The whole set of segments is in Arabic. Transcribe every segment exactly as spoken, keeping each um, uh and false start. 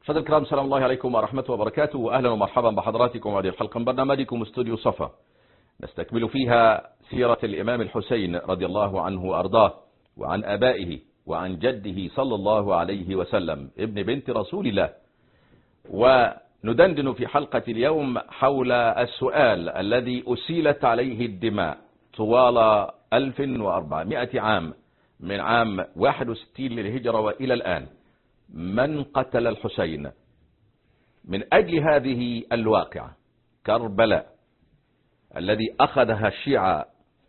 مشاهدينا الكرام، سلام الله عليكم ورحمة وبركاته، وأهلا ومرحبا بحضراتكم وهذه الحلقة من برنامجكم استوديو صفا، نستكمل فيها سيرة الإمام الحسين رضي الله عنه وأرضاه، وعن آبائه وعن جده صلى الله عليه وسلم ابن بنت رسول الله. وندندن في حلقة اليوم حول السؤال الذي أسيلت عليه الدماء طوال ألف وأربعمائة عام من عام واحد وستين للهجرة وإلى الآن: من قتل الحسين؟ من أجل هذه الواقعة كربلاء الذي أخذها الشيعة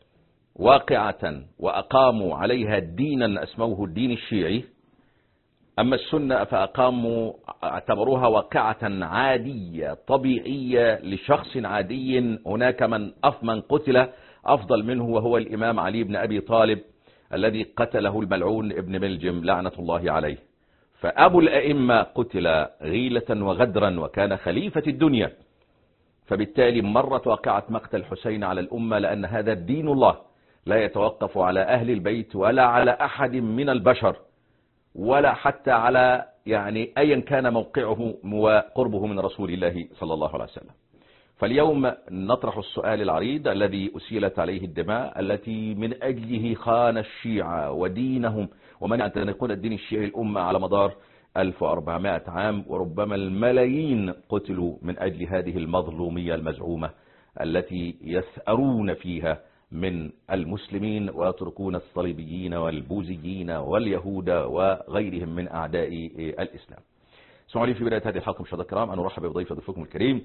واقعة وأقاموا عليها دينا أسموه الدين الشيعي، أما السنة فأقاموا اعتبروها واقعة عادية طبيعية لشخص عادي. هناك من من قتل أفضل منه وهو الإمام علي بن أبي طالب الذي قتله الملعون ابن ملجم لعنة الله عليه. فأبو الأئمة قتل غيلة وغدرا وكان خليفة الدنيا، فبالتالي مرت واقعة مقتل الحسين على الأمة، لأن هذا دين الله لا يتوقف على أهل البيت ولا على أحد من البشر ولا حتى على يعني أيا كان موقعه وقربه من رسول الله صلى الله عليه وسلم. فاليوم نطرح السؤال العريض الذي أسيلت عليه الدماء، التي من أجله خان الشيعة ودينهم ومنع أن يكون الدين الشيعي الأمة على مدار ألف وأربعمائة عام، وربما الملايين قتلوا من أجل هذه المظلومية المزعومة التي يثأرون فيها من المسلمين ويتركون الصليبيين والبوذيين واليهود وغيرهم من أعداء الإسلام. اسمحوا لي في بداية هذه الحلقة مشاهدينا الكرام أن أرحب بضيف ضيفكم الكريم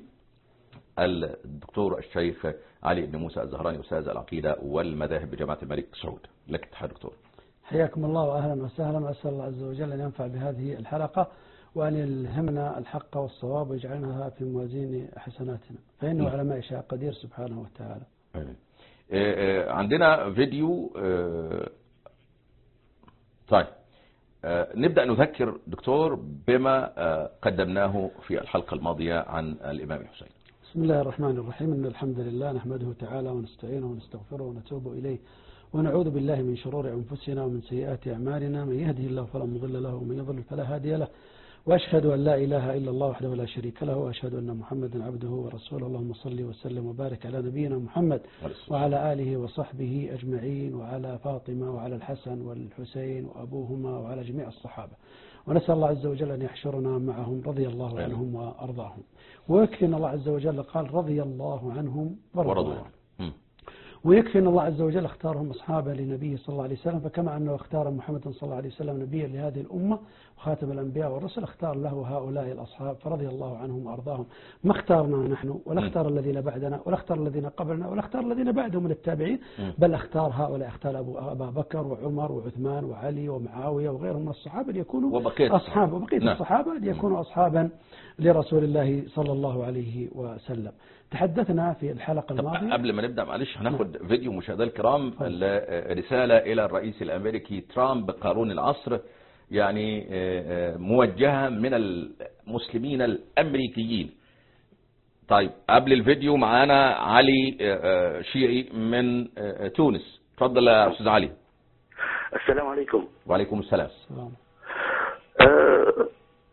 الدكتور الشيخ علي بن موسى الزهراني، أستاذ العقيدة والمذاهب بجامعة الملك سعود. لك التحية دكتور. حياكم الله وأهلا وسهلا، وأسأل الله عز وجل أن ينفع بهذه الحلقة وأن يلهمنا الحق والصواب ويجعلها في موازين حسناتنا، فإنه على ما يشاء قدير سبحانه وتعالى. عندنا فيديو. طيب نبدأ نذكر دكتور بما قدمناه في الحلقة الماضية عن الإمام الحسين. بسم الله الرحمن الرحيم، إن الحمد لله نحمده تعالى ونستعينه ونستغفره ونتوب إليه ونعوذ بالله من شرور أنفسنا ومن سيئات أعمالنا، من يهده الله فلا مضل له ومن يضلل فلا هادي له، وأشهد أن لا إله إلا الله وحده لا شريك له، وأشهد أن محمدا عبده ورسوله. اللهم صل وسلم وبارك على نبينا محمد وعلى آله وصحبه أجمعين، وعلى فاطمة وعلى الحسن والحسين وأبوهما وعلى جميع الصحابة، ونسأل الله عز وجل أن يحشرنا معهم رضي الله عنهم وأرضاهم. ويكفي أن الله عز وجل قال رضي الله عنهم ورضوا عنه، ويكفي أن الله عز وجل اختارهم أصحابا لنبيه صلى الله عليه وسلم، فكما أنه اختار محمد صلى الله عليه وسلم نبيا لهذه الأمة وخاتم الأنبياء والرسل، اختار له هؤلاء الأصحاب فرضي الله عنهم وأرضاهم. ما اختارنا نحن ولا اختار الذين بعدنا ولا اختار الذين قبلنا ولا اختار الذين بعدهم من التابعين، بل اختار هؤلاء، اختار أبو أبا بكر وعمر وعثمان وعلي ومعاوية وغيرهم من الصحابة ليكونوا أصحاب، وبقية الصحابة ليكونوا أصحابا لرسول الله صلى الله عليه وسلم. تحدثنا في الحلقة الماضية. قبل ما نبدأ معلش هناخد نعم. فيديو مشاهدينا الكرام، رسالة إلى الرئيس الأمريكي ترامب قارون العصر، يعني موجهة من المسلمين الأمريكيين. طيب قبل الفيديو معانا علي شيعي من تونس. تفضل يا أستاذ علي. السلام عليكم. وعليكم السلام. السلام. أه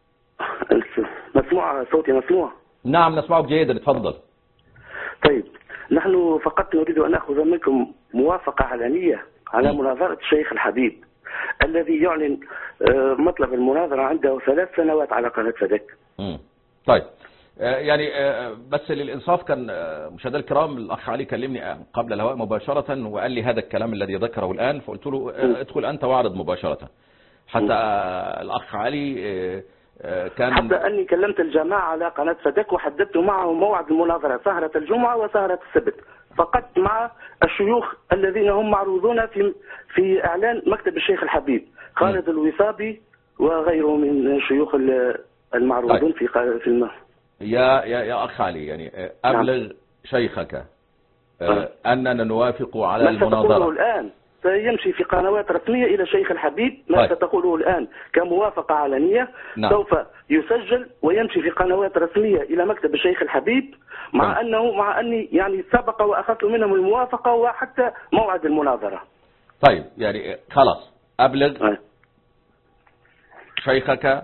مسموع صوتي؟ مسموع؟ نعم نسمعك جيدا، تفضل. طيب، نحن فقط نريد أن نأخذ منكم موافقة علنية على م. مناظرة الشيخ الحبيب الذي يعلن مطلب المناظرة عنده ثلاث سنوات على قناة فدك. م. طيب يعني بس للإنصاف كان مشاهدينا الكرام الأخ علي كلمني قبل الهواء مباشرة وقال لي هذا الكلام الذي ذكره الآن، فقلت له م. ادخل أنت واعرض مباشرة. حتى م. الأخ علي كان حتى أني كلمت الجماعة على قناة فدك وحددت معهم موعد المناظرة سهرة الجمعة وسهرة السبت فقط مع الشيوخ الذين هم معروضون في في إعلان مكتب الشيخ الحبيب، خالد الوصابي وغيره من الشيوخ المعروضون في في المه. يا يا يا أخ علي، يعني أبلغ نعم. شيخك أه. أننا نوافق على ما المناظرة الآن سيمشي في قنوات رسمية إلى شيخ الحبيب، ما طيب. ستقوله الآن كموافقة علنية نعم. سوف يسجل ويمشي في قنوات رسمية إلى مكتب الشيخ الحبيب، مع طيب. أنه مع أني يعني سبق وأخذت منهم الموافقة وحتى موعد المناظرة. طيب يعني خلاص أبلغ طيب. شيخك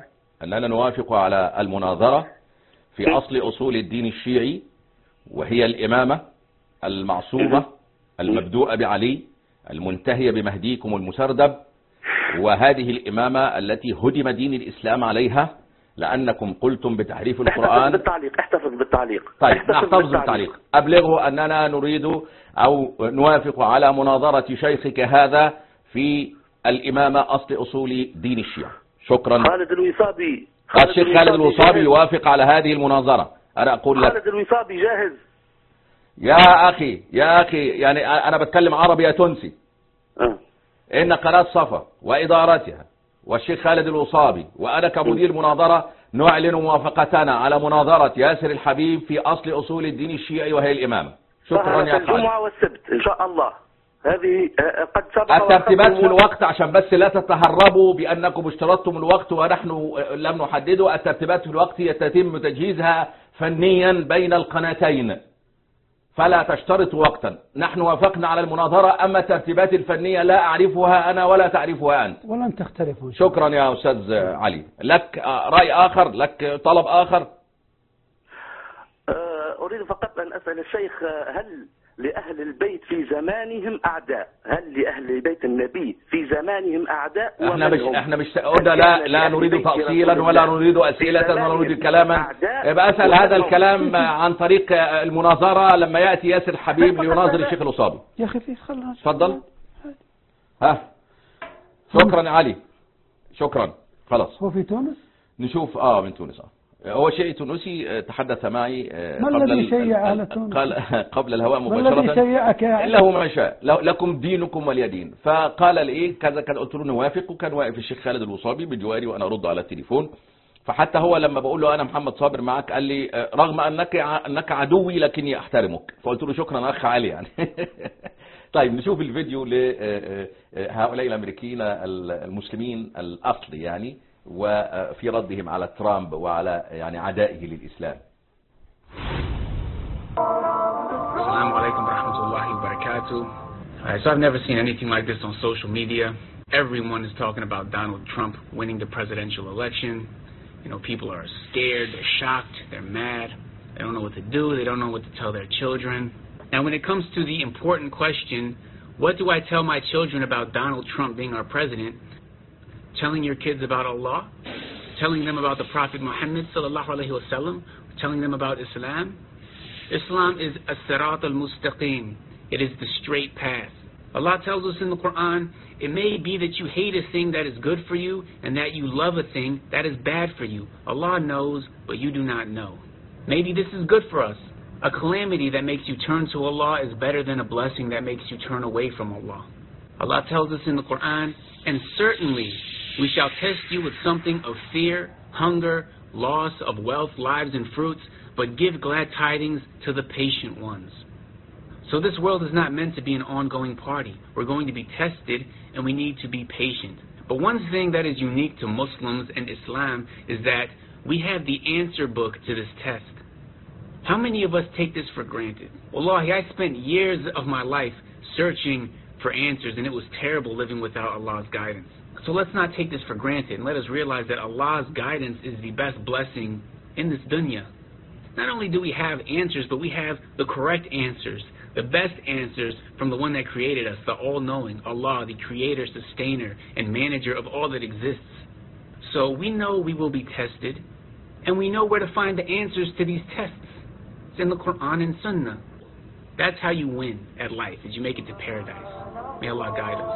أننا نوافق على المناظرة في أصل أصول الدين الشيعي، وهي الإمامة المعصومة المبدوءة بعلي المنتهية بمهديكم المسردب، وهذه الإمامة التي هدم دين الإسلام عليها لأنكم قلتم بتحريف القرآن. احتفظ بالتعليق احتفظ بالتعليق طيب نحتفظ بالتعليق. أبلغه أننا نريد أو نوافق على مناظرة شيخك هذا في الإمامة أصل أصول دين الشيعة. شكرا. خالد الوصابي الشيخ خالد الوصابي يوافق على هذه المناظرة. أنا أقول لك خالد الوصابي جاهز يا أخي يا أخي، يعني أنا بتكلم عربي يا تونسي. أه. إن قناة صفا وإدارتها والشيخ خالد الوصابي وأنا كمدير مناظرة نعلن موافقتنا على مناظرة ياسر الحبيب في أصل أصول الدين الشيعي وهي الإمامة. شكرا يا خالد. الجمعة والسبت إن شاء الله. هذه قد سبق الترتيبات في الوقت عشان بس لا تتهربوا بأنكم اشترطتم الوقت ونحن لم نحدده. الترتيبات في الوقت يتم تجهيزها فنيا بين القناتين، فلا تشترطوا وقتا. نحن وافقنا على المناظرة، أما الترتيبات الفنية لا أعرفها أنا ولا تعرفها أنت. ولن تختلفوا. شكرا يا أستاذ علي. لك رأي آخر؟ لك طلب آخر؟ أريد فقط أن أسأل الشيخ، هل لأهل البيت في زمانهم أعداء؟ هل لأهل بيت النبي في زمانهم أعداء؟ احنا مش احنا مش قلنا لا لا نريد تأصيلا ولا نريد أسئلة ولا نريد كلاما. يبقى أسأل هذا الكلام عن طريق المناظرة لما يأتي ياسر حبيب ليناظر الشيخ الوصابي. يا أخي في خلها. تفضل. ها شكرا يا علي. شكرا. خلاص. هو في تونس؟ نشوف اه من تونس. اه هو شيء تونسي تحدث معي ما الذي شيع على تونس؟ قال قبل الهواء مباشرة. ما الذي شيعك يا له ما شاء، لكم دينكم ولي دين. فقال لي كذا كذا، قلت له نوافق، وكان واقف الشيخ خالد الوصابي بجواري وانا ارد على التليفون. فحتى هو لما بقول له انا محمد صابر معك قال لي رغم انك انك عدوي لكني احترمك. فقلت له شكرا اخ علي يعني. طيب نشوف الفيديو لهؤلاء الامريكيين المسلمين الاصل يعني، وفي ردهم على ترامب وعلى يعني عدائه للإسلام. Assalamu alaikum wa rahmatullahi wa barakatuh. Alright, so I've never seen anything like this on social media. Everyone is talking about Donald Trump winning the presidential election. You know, people are scared, they're shocked, they're mad. They don't know what to do, they don't know what to tell their children. Now when it comes to the important question, what do I tell my children about Donald Trump being our president? Telling your kids about Allah, telling them about the Prophet Muhammad sallallahu alaihi wasallam, telling them about Islam. Islam is as-sirat al-mustaqim. It is the straight path. Allah tells us in the Quran, it may be that you hate a thing that is good for you and that you love a thing that is bad for you. Allah knows, but you do not know. Maybe this is good for us. A calamity that makes you turn to Allah is better than a blessing that makes you turn away from Allah. Allah tells us in the Quran, and certainly we shall test you with something of fear, hunger, loss of wealth, lives, and fruits, but give glad tidings to the patient ones. So this world is not meant to be an ongoing party. We're going to be tested, and we need to be patient. But one thing that is unique to Muslims and Islam is that we have the answer book to this test. How many of us take this for granted? Wallahi, I spent years of my life searching for answers, and it was terrible living without Allah's guidance. So let's not take this for granted, and let us realize that Allah's guidance is the best blessing in this dunya. Not only do we have answers, but we have the correct answers, the best answers from the one that created us, the all-knowing, Allah, the creator, sustainer, and manager of all that exists. So we know we will be tested, and we know where to find the answers to these tests. It's in the Quran and Sunnah. That's how you win at life, is you make it to paradise. May Allah guide us.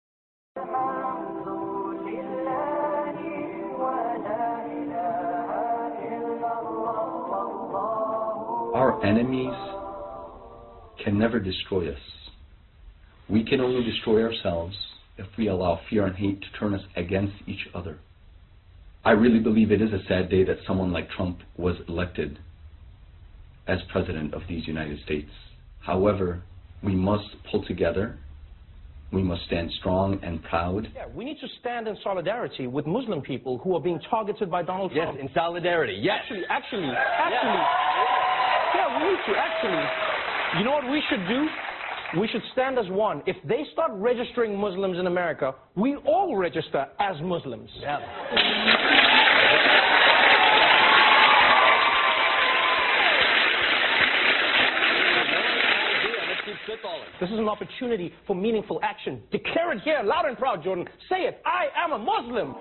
Our enemies can never destroy us. We can only destroy ourselves if we allow fear and hate to turn us against each other. I really believe it is a sad day that someone like Trump was elected as President of these United States. However, we must pull together. We must stand strong and proud. Yeah, we need to stand in solidarity with Muslim people who are being targeted by Donald Trump. Yes, in solidarity, yes. Actually, actually, actually, yeah, yeah we need to, actually. You know what we should do? We should stand as one. If they start registering Muslims in America, we all register as Muslims. Yeah. This is an opportunity for meaningful action. Declare it here, loud and proud, Jordan. Say it, I am a Muslim.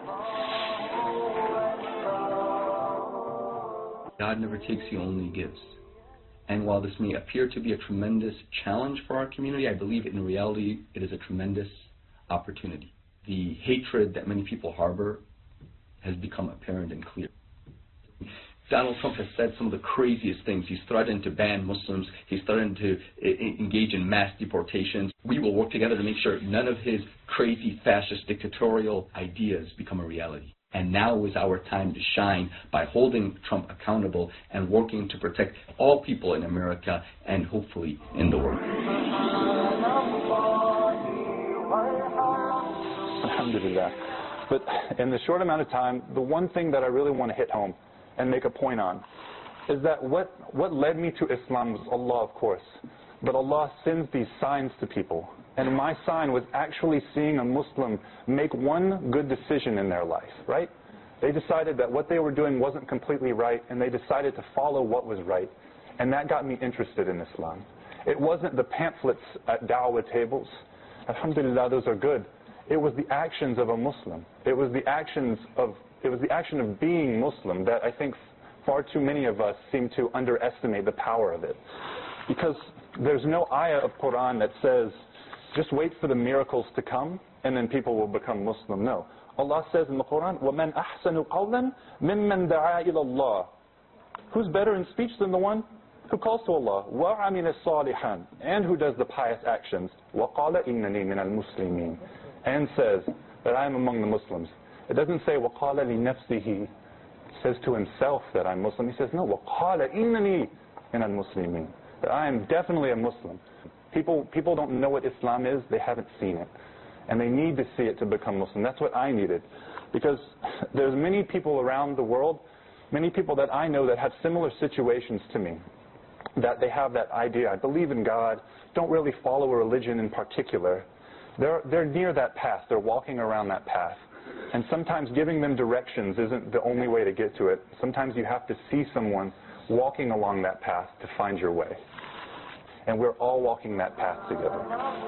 God never takes, He only gives. And while this may appear to be a tremendous challenge for our community, I believe in reality it is a tremendous opportunity. The hatred that many people harbor has become apparent and clear. Donald Trump has said some of the craziest things. He's threatened to ban Muslims. He's threatened to engage in mass deportations. We will work together to make sure none of his crazy, fascist, dictatorial ideas become a reality. And now is our time to shine by holding Trump accountable and working to protect all people in America and hopefully in the world. Alhamdulillah. But in the short amount of time, the one thing that I really want to hit home and make a point on is that what, what led me to Islam was Allah, of course. But Allah sends these signs to people. And my sign was actually seeing a Muslim make one good decision in their life, right? They decided that what they were doing wasn't completely right, and they decided to follow what was right. And that got me interested in Islam. It wasn't the pamphlets at da'wah tables. Alhamdulillah, those are good. It was the actions of a Muslim. It was the actions of, it was the action of being Muslim that I think far too many of us seem to underestimate the power of it. Because there's no ayah of Quran that says, just wait for the miracles to come and then people will become Muslim. No. Allah says in the Quran, وَمَنْ أَحْسَنُ قَوْلًا مِمَّنْ دَعَا إِلَى اللَّهِ. Who's better in speech than the one who calls to Allah? وَعَمِلَ الصَّالِحًا. And who does the pious actions. وَقَالَ إِنَّنِي مِنَ الْمُسْلِمِينَ. And says that I am among the Muslims. It doesn't say وَقَالَ لِنَفْسِهِ. It says to himself that I'm Muslim. He says no, وَقَالَ إِنَّنِي مِنَ الْمُسْلِمِينَ. That I am definitely a Muslim. People, people don't know what Islam is, they haven't seen it. And they need to see it to become Muslim. That's what I needed. Because there's many people around the world, many people that I know that have similar situations to me. That they have that idea, I believe in God, don't really follow a religion in particular. They're, they're near that path, they're walking around that path. And sometimes giving them directions isn't the only way to get to it. Sometimes you have to see someone walking along that path to find your way. And we're all walking that path together.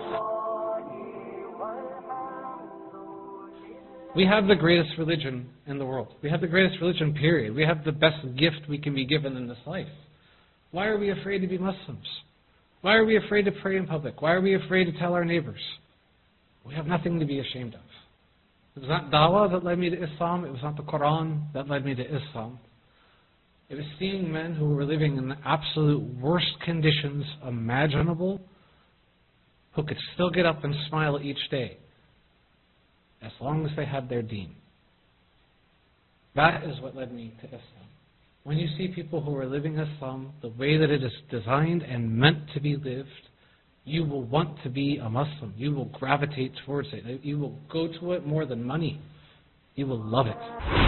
We have the greatest religion in the world. We have the greatest religion, period. We have the best gift we can be given in this life. Why are we afraid to be Muslims? Why are we afraid to pray in public? Why are we afraid to tell our neighbors? We have nothing to be ashamed of. It was not dawah that led me to Islam. It was not the Quran that led me to Islam. It was seeing men who were living in the absolute worst conditions imaginable, who could still get up and smile each day, as long as they had their deen. That is what led me to Islam. When you see people who are living Islam the way that it is designed and meant to be lived, you will want to be a Muslim. You will gravitate towards it. You will go to it more than money. You will love it.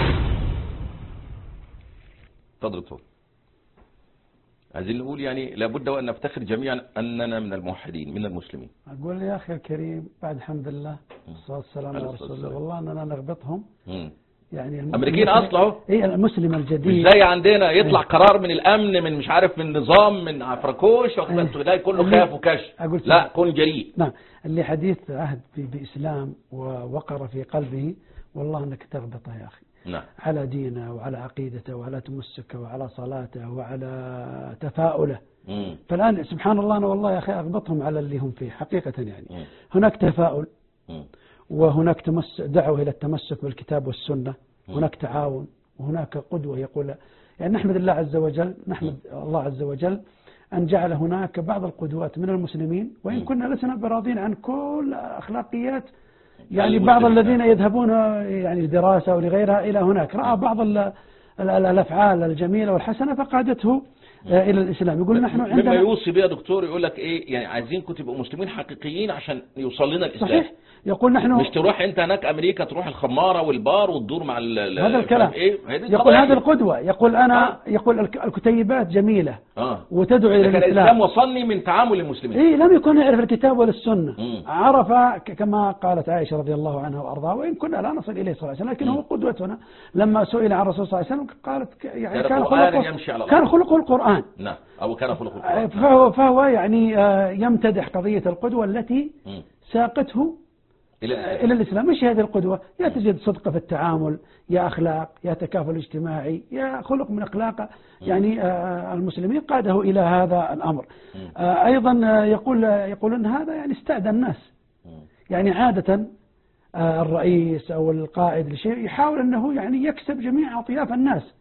تفضل دكتور. عايزين نقول يعني لابد وأن نفتخر جميعا أننا من الموحدين من المسلمين. أقول يا أخي الكريم بعد الحمد لله والصلاة والسلام على رسول الله والله أننا نربطهم. يعني الأمريكيين أصله إيه المسلم الجديد. إزاي عندنا يطلع قرار من الأمن من مش عارف من نظام من عفركوش وقت تلاقي كله خاف وكش. لا كن جريء. نعم اللي حديث عهد بإسلام ووقر في قلبه والله أنك تربطه يا أخي. نعم. على دينه وعلى عقيدته وعلى تمسكه وعلى صلاته وعلى تفاؤله. مم. فالآن سبحان الله أنا والله يا أخي أربطهم على اللي هم فيه حقيقة يعني. مم. هناك تفاؤل. مم. وهناك تمس دعوة إلى التمسك بالكتاب والسنة. مم. هناك تعاون وهناك قدوة يقول يعني نحمد الله عز وجل نحمد مم. الله عز وجل أن جعل هناك بعض القدوات من المسلمين وإن مم. كنا لسنا براضين عن كل أخلاقيات يعني بعض الذين يذهبون يعني دراسة أو لغيرها إلى هناك رأى بعض الأفعال الجميلة والحسنة فقادته إلى الإسلام. يقول نحن عندنا مما يوصي بها دكتور يقول لك إيه يعني عايزينكم تبقوا مسلمين حقيقيين عشان يوصل لنا الإسلام. صحيح. يقول نحن مش تروح أنت هناك أمريكا تروح الخمارة والبار وتدور مع هذا الكلام. إيه؟ يقول هذه القدوة. يقول أنا آه. يقول الكتيبات جميلة آه. وتدعو إلى لكن الإسلام. الإسلام وصلني من تعامل المسلمين. إيه لم يكن يعرف الكتاب ولا السنة. مم. عرف كما قالت عائشة رضي الله عنها وأرضاها، وإن كنا لا نصل إليه صلى الله عليه وسلم، لكن مم. هو قدوتنا. لما سئل عن الرسول صلى الله عليه وسلم قالت يعني كان كان قرآن خلقه يمشي على كان الأرض. خلقه القرآن. نعم، أو كان خلقه القرآن. فهو, فهو يعني يمتدح قضية القدوة التي مم. ساقته إلى إلى الإسلام. مش هذه القدوة، يا تجد صدق في التعامل، يا أخلاق، يا تكافل اجتماعي، يا خلق من أخلاق يعني المسلمين قاده إلى هذا الأمر. أيضا يقول يقولون هذا يعني استعدى الناس. يعني عادة الرئيس أو القائد لشيء يحاول أنه يعني يكسب جميع أطياف الناس.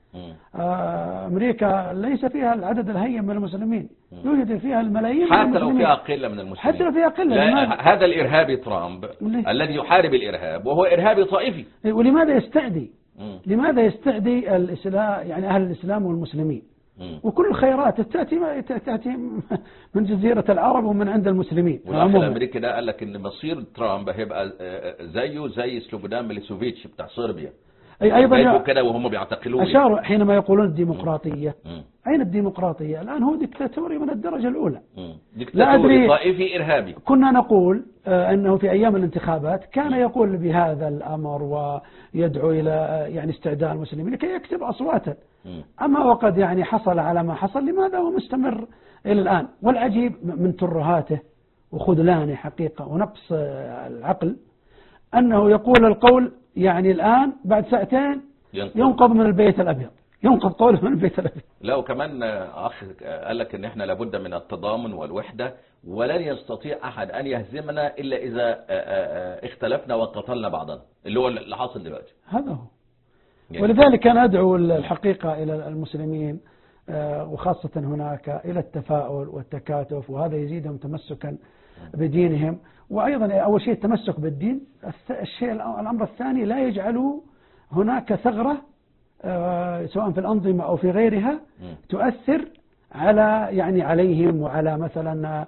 أمريكا ليس فيها العدد الهين من المسلمين، يوجد فيها الملايين حتى من لو فيها قلة من المسلمين، حتى لو فيها قلة. هذا الإرهابي ترامب ليه؟ الذي يحارب الإرهاب وهو إرهابي طائفي. ولماذا يستعدي مم. لماذا يستعدي الإسلام يعني أهل الإسلام والمسلمين؟ مم. وكل الخيرات تأتي تأتي من جزيرة العرب ومن عند المسلمين. والأخ الأمريكي ده قال لك إن مصير ترامب هيبقى زيه زي سلوبودان ميليسوفيتش بتاع صربيا. أي أيضا كده وهم بيعتقلوه. أشاروا حينما يقولون الديمقراطية. مم. أين الديمقراطية؟ الآن هو ديكتاتوري من الدرجة الأولى. لا أدري، طائفي إرهابي. كنا نقول أنه في أيام الانتخابات كان يقول بهذا الأمر ويدعو إلى يعني استعداء المسلمين لكي يكسب أصواتا. أما وقد يعني حصل على ما حصل، لماذا هو مستمر إلى الآن؟ والعجيب من ترهاته وخذلانه حقيقة ونقص العقل أنه يقول القول يعني الآن بعد ساعتين ينقض من البيت الأبيض، ينقض قوله من البيت الأبيض. لا، وكمان أخ قال لك إن إحنا لابد من التضامن والوحدة، ولن يستطيع أحد أن يهزمنا إلا إذا اختلفنا وقتلنا بعضنا، اللي هو اللي حاصل دلوقتي. هذا هو. يعني ولذلك أنا أدعو الحقيقة إلى المسلمين وخاصة هناك إلى التفاؤل والتكاتف، وهذا يزيدهم تمسكا بدينهم. وأيضا أول شيء التمسك بالدين. الشيء الأمر الثاني لا يجعلوا هناك ثغرة سواء في الأنظمة أو في غيرها تؤثر على يعني عليهم وعلى مثلا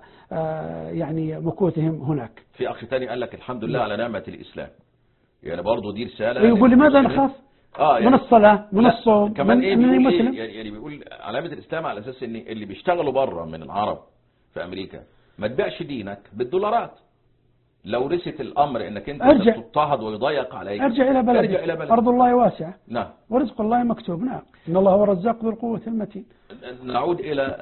يعني مكوثهم هناك. في أخي ثاني قال لك الحمد لله على نعمة الإسلام، يعني برضه دي رسالة. يقول لماذا نخاف آه يعني من الصلاة من الصوم كمان من, إيه من المسلم؟ إيه يعني بيقول علامة الإسلام على أساس إن اللي بيشتغلوا بره من العرب في أمريكا ما تبيعش دينك بالدولارات. لو رست الأمر إنك أنت تضطهد ويضيق عليك، ارجع إلى بلدك. ارجع إلى بلدك. أرض الله واسعة. نعم. ورزق الله مكتوب. نعم. إن الله هو الرزاق ذو القوة المتين. نعود إلى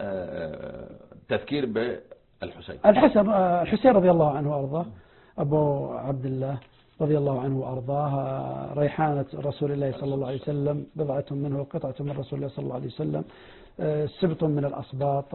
تذكير بالحسين. الحسن الحسين رضي الله عنه وأرضاه، أبو عبد الله رضي الله عنه وأرضاه، ريحانة رسول الله صلى الله عليه وسلم، بضعة منه وقطعة من رسول الله صلى الله عليه وسلم، سبط من الأسباط،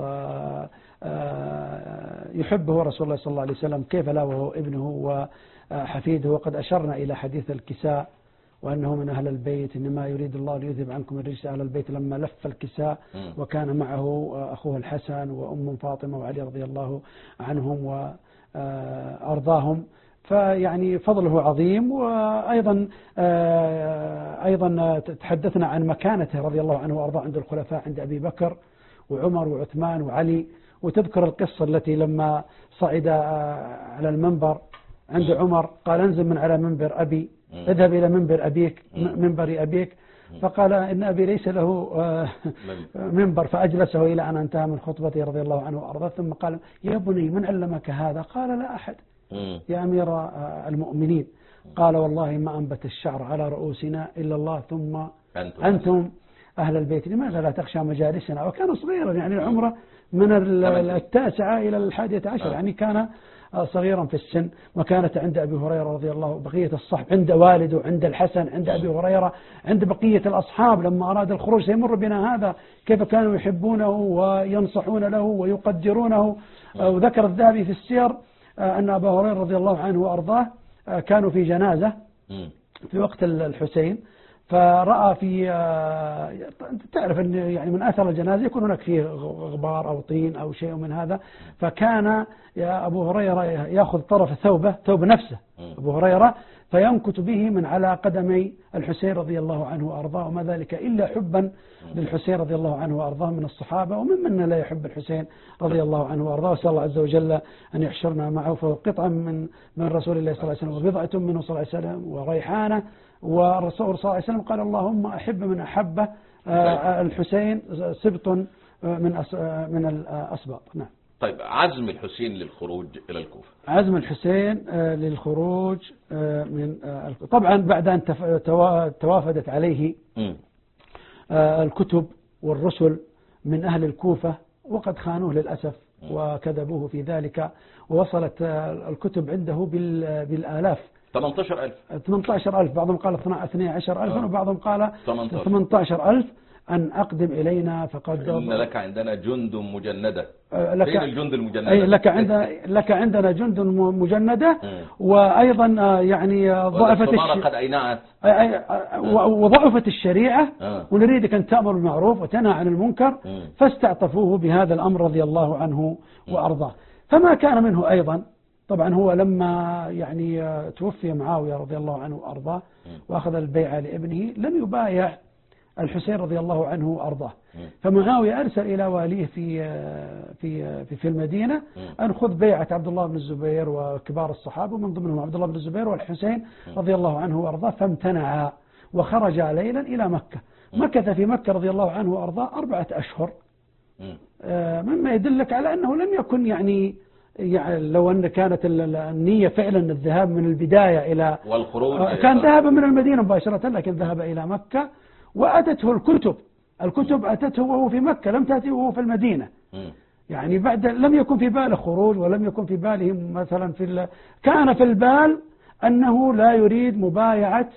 يحبه رسول الله صلى الله عليه وسلم، كيف لا وهو ابنه وحفيده. وقد أشرنا إلى حديث الكساء وأنه من أهل البيت، إنما يريد الله ليذهب عنكم الرجس أهل البيت، لما لف الكساء وكان معه أخوه الحسن وأم فاطمة وعلي رضي الله عنهم وأرضاهم. فيعني فضله عظيم. وأيضا أيضا تحدثنا عن مكانته رضي الله عنه وأرضاه عند الخلفاء، عند أبي بكر وعمر وعثمان وعلي. وتذكر القصة التي لما صعد على المنبر عند عمر قال انزل من على منبر أبي، اذهب إلى منبر أبيك منبر أبيك، فقال إن أبي ليس له منبر، فأجلسه إلى أن انتهى من خطبته رضي الله عنه وأرضاه. ثم قال يا بني من علمك هذا؟ قال لا أحد يا أمير المؤمنين. قال والله ما أنبت الشعر على رؤوسنا إلا الله ثم أنتم, أنتم أهل البيت، لماذا لا تخشى مجالسنا؟ وكان صغيرا يعني العمره من التاسعة إلى الحادية عشر، يعني كان صغيرا في السن. وكانت عند أبي هريرة رضي الله بقية الصحب، عند والده، عند الحسن، عند أبي هريرة، عند بقية الأصحاب لما أراد الخروج. سيمر بنا هذا كيف كانوا يحبونه وينصحون له ويقدرونه. وذكر الذهبي في السير أن أبا هريرة رضي الله عنه وأرضاه كانوا في جنازة في وقت الحسين، فرأى في تعرف أن يعني من أثر الجنازة يكون هناك فيه غبار أو طين أو شيء من هذا، فكان يا أبو هريرة يأخذ طرف ثوبه ثوب نفسه أبو هريرة فينكت به من على قدمي الحسين رضي الله عنه وأرضاه، وما ذلك إلا حبا للحسين رضي الله عنه وأرضاه من الصحابة، ومن من لا يحب الحسين رضي الله عنه وأرضاه. وسأل الله عز وجل أن يحشرنا معه، فهو قطعة من من رسول الله صلى الله عليه وسلم وبضعة منه صلى الله عليه وسلم وريحانة. والرسول صلى الله عليه وسلم قال اللهم أحب من أحب الحسين سبط من من الأسباط. نعم. طيب عزم الحسين للخروج إلى الكوفة. عزم الحسين للخروج من طبعا بعد أن توافدت عليه الكتب والرسل من أهل الكوفة وقد خانوه للأسف وكذبوه في ذلك، ووصلت الكتب عنده بالآلاف، ثمانية عشر ألف ثمانية عشر ألف، بعضهم قال اثني عشر ألف وبعضهم قال ثمانية ثمانية عشر ألف. أن أقدم إلينا فقد إن لك عندنا جند مجندة. لك فين الجند المجندة؟ أي لك عندنا لك عندنا جند مجندة. وأيضا يعني ضعفت الش... قد أينعت وضعفت الشريعة ونريدك أن تأمر بالمعروف وتنهى عن المنكر. فاستعطفوه بهذا الأمر رضي الله عنه وأرضاه. فما كان منه أيضا طبعا هو لما يعني توفي معاوية رضي الله عنه وأرضاه وأخذ البيعة لابنه لم يبايع الحسين رضي الله عنه وأرضاه. فمعاوية أرسل إلى واليه في في في في المدينة أن خذ بيعة عبد الله بن الزبير وكبار الصحابة ومن ضمنهم عبد الله بن الزبير والحسين رضي الله عنه وأرضاه، فامتنع وخرج ليلا إلى مكة. مكث في مكة رضي الله عنه وأرضاه أربعة أشهر، مما يدلك على أنه لم يكن يعني يعني لو أن كانت النية فعلا الذهاب من البداية إلى والخروج كان ذهب من المدينة مباشرة، لكن ذهب إلى مكة وأتته الكتب الكتب أتته وهو في مكة، لم تأتي وهو في المدينة. يعني بعد لم يكن في باله خروج ولم يكن في باله مثلا في كان في البال أنه لا يريد مبايعة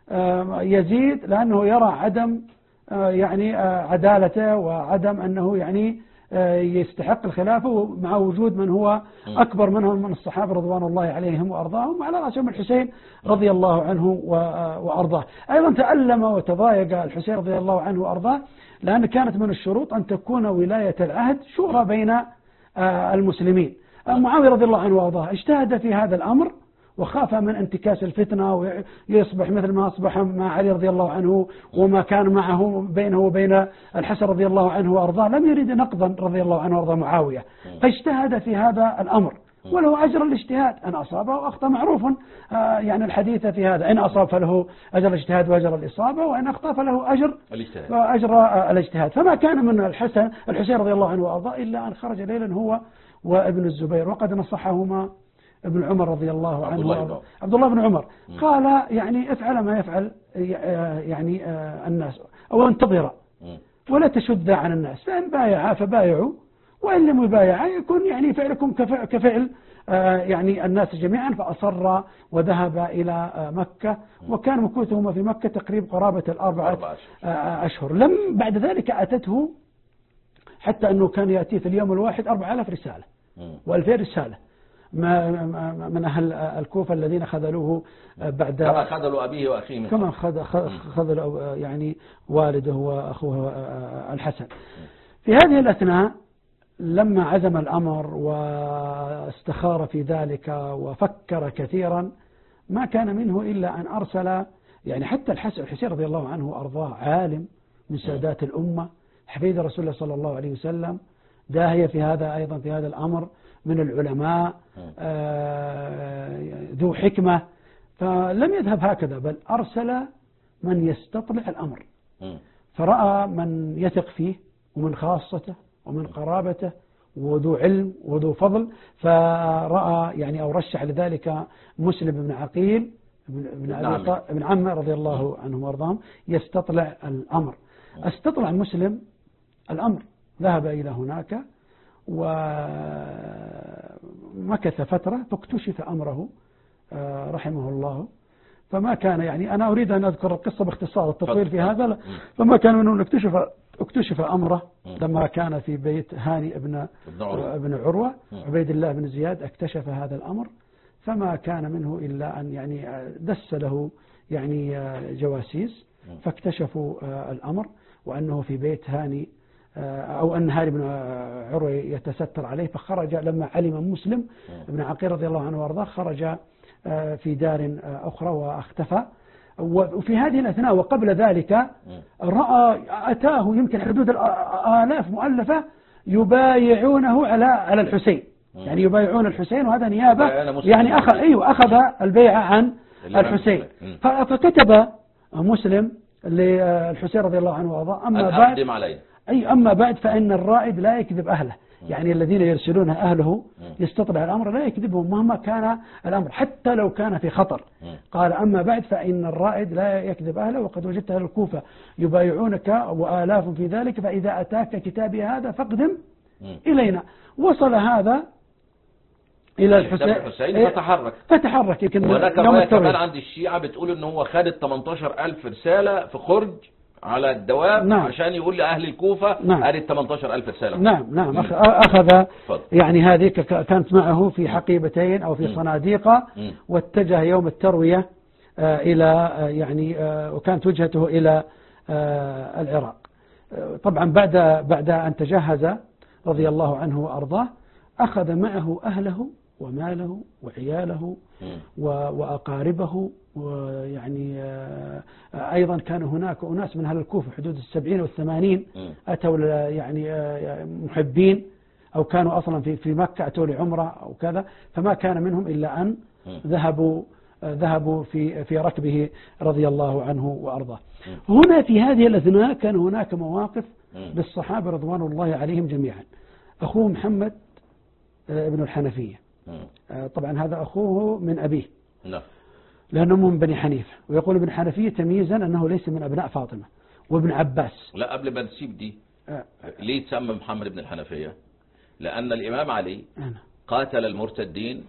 يزيد لأنه يرى عدم يعني عدالته وعدم أنه يعني يستحق الخلافة مع وجود من هو أكبر منهم من الصحابة رضوان الله عليهم وأرضاهم، وعلى رأسهم الحسين رضي الله عنه وأرضاه. أيضا تألم وتضايق الحسين رضي الله عنه وأرضاه لأن كانت من الشروط أن تكون ولاية العهد شورى بين المسلمين. معاوية رضي الله عنه وأرضاه اجتهد في هذا الأمر وخاف من انتكاس الفتنة ويصبح مثل ما أصبح مع علي رضي الله عنه وما كان معه بينه وبين الحسن رضي الله عنه وأرضاه. لم يريد نقضا رضي الله عنه وأرضاه معاوية، فاجتهد في هذا الأمر وله أجر الاجتهاد، أن أصاب وأخطأ معروف يعني الحديث في هذا، إن أصاب فله أجر الاجتهاد وأجر الإصابة، وإن أخطأ فله أجر أجر الاجتهاد. فما كان من الحسن الحسين رضي الله عنه وأرضاه إلا أن خرج ليلا هو وابن الزبير، وقد نصحهما ابن عمر رضي الله عنه وأرضاه عبد الله بن عمر قال يعني افعل ما يفعل يعني الناس أو انتظر ولا تشد عن الناس، فإن بايعا فبايعوا وإن لم يبايعا يكون يعني فعلكم كفعل يعني الناس جميعا. فأصر وذهب إلى مكة، وكان مكوثهما في مكة تقريبا قرابة الأربعة أشهر. لم بعد ذلك أتته حتى أنه كان يأتي في اليوم الواحد أربعة آلاف رسالة وألفين رسالة من أهل الكوفة الذين خذلوه بعد كما خذلوا أبيه وأخيه كما خذلوا يعني والده وأخوه الحسن. في هذه الأثناء لما عزم الأمر واستخار في ذلك وفكر كثيرا ما كان منه إلا أن أرسل يعني حتى الحسن الحسين رضي الله عنه وأرضاه عالم من سادات الأمة، حفيد رسول الله صلى الله عليه وسلم، داهية في هذا أيضا في هذا الأمر من العلماء، ذو حكمة، فلم يذهب هكذا بل أرسل من يستطلع الأمر، فرأى من يثق فيه ومن خاصته ومن قرابته وذو علم وذو فضل، فرأى يعني أو رشح لذلك مسلم بن عقيل بن أبي بن عمه رضي الله عنهم وارضاهم يستطلع الأمر. استطلع مسلم الأمر، ذهب إلى هناك ومكث فترة فاكتشف أمره رحمه الله. فما كان يعني أنا أريد أن أذكر القصة باختصار، التطويل في هذا لا. فما كان منه أن اكتشف اكتشف أمره لما كان في بيت هاني ابن ابن عروة، عبيد الله بن زياد اكتشف هذا الأمر، فما كان منه إلا أن يعني دس له يعني جواسيس فاكتشفوا الأمر وأنه في بيت هاني أو أن هاني بن عروة يتستر عليه، فخرج لما علم مسلم ابن عقيل رضي الله عنه وارضاه خرج في دار أخرى واختفى. وفي هذه الأثناء وقبل ذلك رأى أتاه يمكن حدود الآلاف مؤلفة يبايعونه على على الحسين، يعني يبايعون الحسين، وهذا نيابة يعني أخذ أيوه أخذ البيعة عن الحسين. فكتب مسلم للحسين رضي الله عنه وارضاه أما بعد أي أما بعد فإن الرائد لا يكذب أهله، يعني الذين يرسلون أهله يستطلع الأمر لا يكذبهم مهما كان الأمر حتى لو كان في خطر. قال أما بعد فإن الرائد لا يكذب أهله، وقد وجدت أهل الكوفة يبايعونك وآلاف في ذلك، فإذا أتاك كتابي هذا فاقدم إلينا. وصل هذا إلى الحسين فتحرك فتحرك يمكن وهناك رواية كمان عند الشيعة بتقول إن هو خد ثمانية عشر ألف رسالة في خرج على الدواب. نعم. عشان يقول لأهل الكوفة. نعم. قال ثمانية عشر ألف رسالة. نعم نعم أخذ يعني هذه كانت معه في حقيبتين أو في صناديق، واتجه يوم التروية إلى يعني وكانت وجهته إلى العراق. طبعا بعد بعد أن تجهز رضي الله عنه وأرضاه أخذ معه أهله وماله وعياله وأقاربه، ويعني أيضا كان هناك أناس من أهل الكوفة حدود السبعين والثمانين أتوا يعني محبين أو كانوا أصلا في في مكة أتوا لعمرة أو كذا، فما كان منهم إلا أن ذهبوا ذهبوا في في ركبه رضي الله عنه وأرضاه. هنا في هذه الأثناء كان هناك مواقف للصحابة رضوان الله عليهم جميعا. أخوه محمد ابن الحنفية، طبعا هذا أخوه من أبيه لأنه من بني حنيفة، ويقول ابن حنفية تمييزا أنه ليس من أبناء فاطمة. وابن عباس، لا قبل ما نسيب دي ليه تسمى محمد بن الحنفية؟ لأن الإمام علي قاتل المرتدين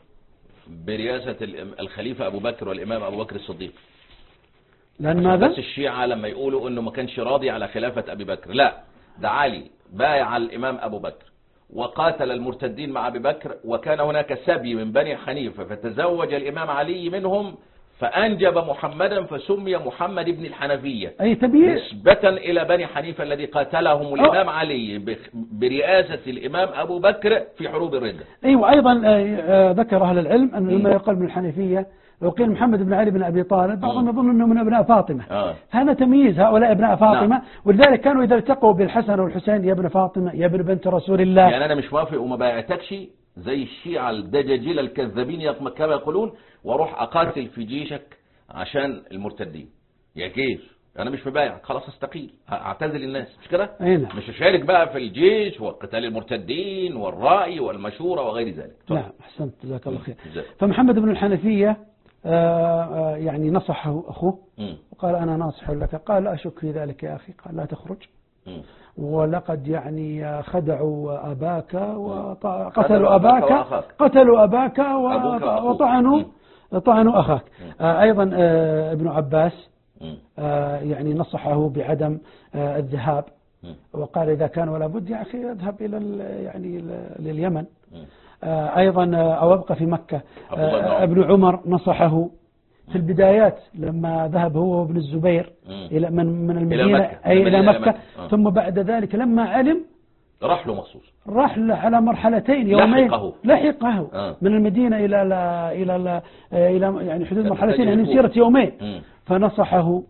برئاسة الخليفة أبو بكر والإمام أبو بكر الصديق. لأن ماذا؟ بس الشيعة لما يقولوا أنه ما كانش راضي على خلافة أبي بكر، لا ده علي بايع الإمام أبو بكر وقاتل المرتدين مع أبي بكر، وكان هناك سبي من بني حنيفة فتزوج الإمام علي منهم فأنجب محمدا فسمي محمد بن الحنفية، أي تبيه نسبة إلى بني حنيفة الذي قاتلهم الإمام أوه. علي برئاسة الإمام أبو بكر في حروب الردة. أيوة أيضا ذكر أهل العلم أن لما يقال من الحنفية وقيل محمد بن علي بن أبي طالب بعضهم يظن أنه من أبناء فاطمة. آه. هذا تمييز هؤلاء أبناء فاطمة. نعم. ولذلك كانوا إذا التقوا بالحسن والحسين يا ابن فاطمة يا ابن بنت رسول الله. يعني أنا مش موافق وما بايعتكش زي الشيعة الدجاجيل الكذابين كما يقولون، واروح أقاتل في جيشك عشان المرتدين يا جيش، أنا مش مبايع خلاص استقيل أعتزل الناس، مش كده؟ مش هشارك بقى في الجيش وقتال المرتدين والرأي والمشورة وغير ذلك. نعم أحسنت جزاك الله خير. فمحمد بن الحنفية آآ آآ يعني نصحه أخوه وقال أنا ناصح لك، قال لا أشك في ذلك يا أخي، قال لا تخرج م. ولقد يعني خدعوا أباك وقتلوا أباك قتلوا أباك وطعنوا طعنوا أخاك. أيضا ابن عباس يعني نصحه بعدم الذهاب وقال إذا كان ولا بد يا أخي اذهب إلى يعني لليمن. أيضا أو أبقى في مكة. ابن عمر نصحه في البدايات لما ذهب هو وابن الزبير إلى من من المدينة إلى مكة, أي إلى مكة. آه. ثم بعد ذلك لما علم راح له مخصوص، راح له على مرحلتين يومين لحقه, لحقه. آه. من المدينة إلى لا إلى لا إلى يعني حدود مرحلتين يعني مسيرة يومين. م. فنصحه م.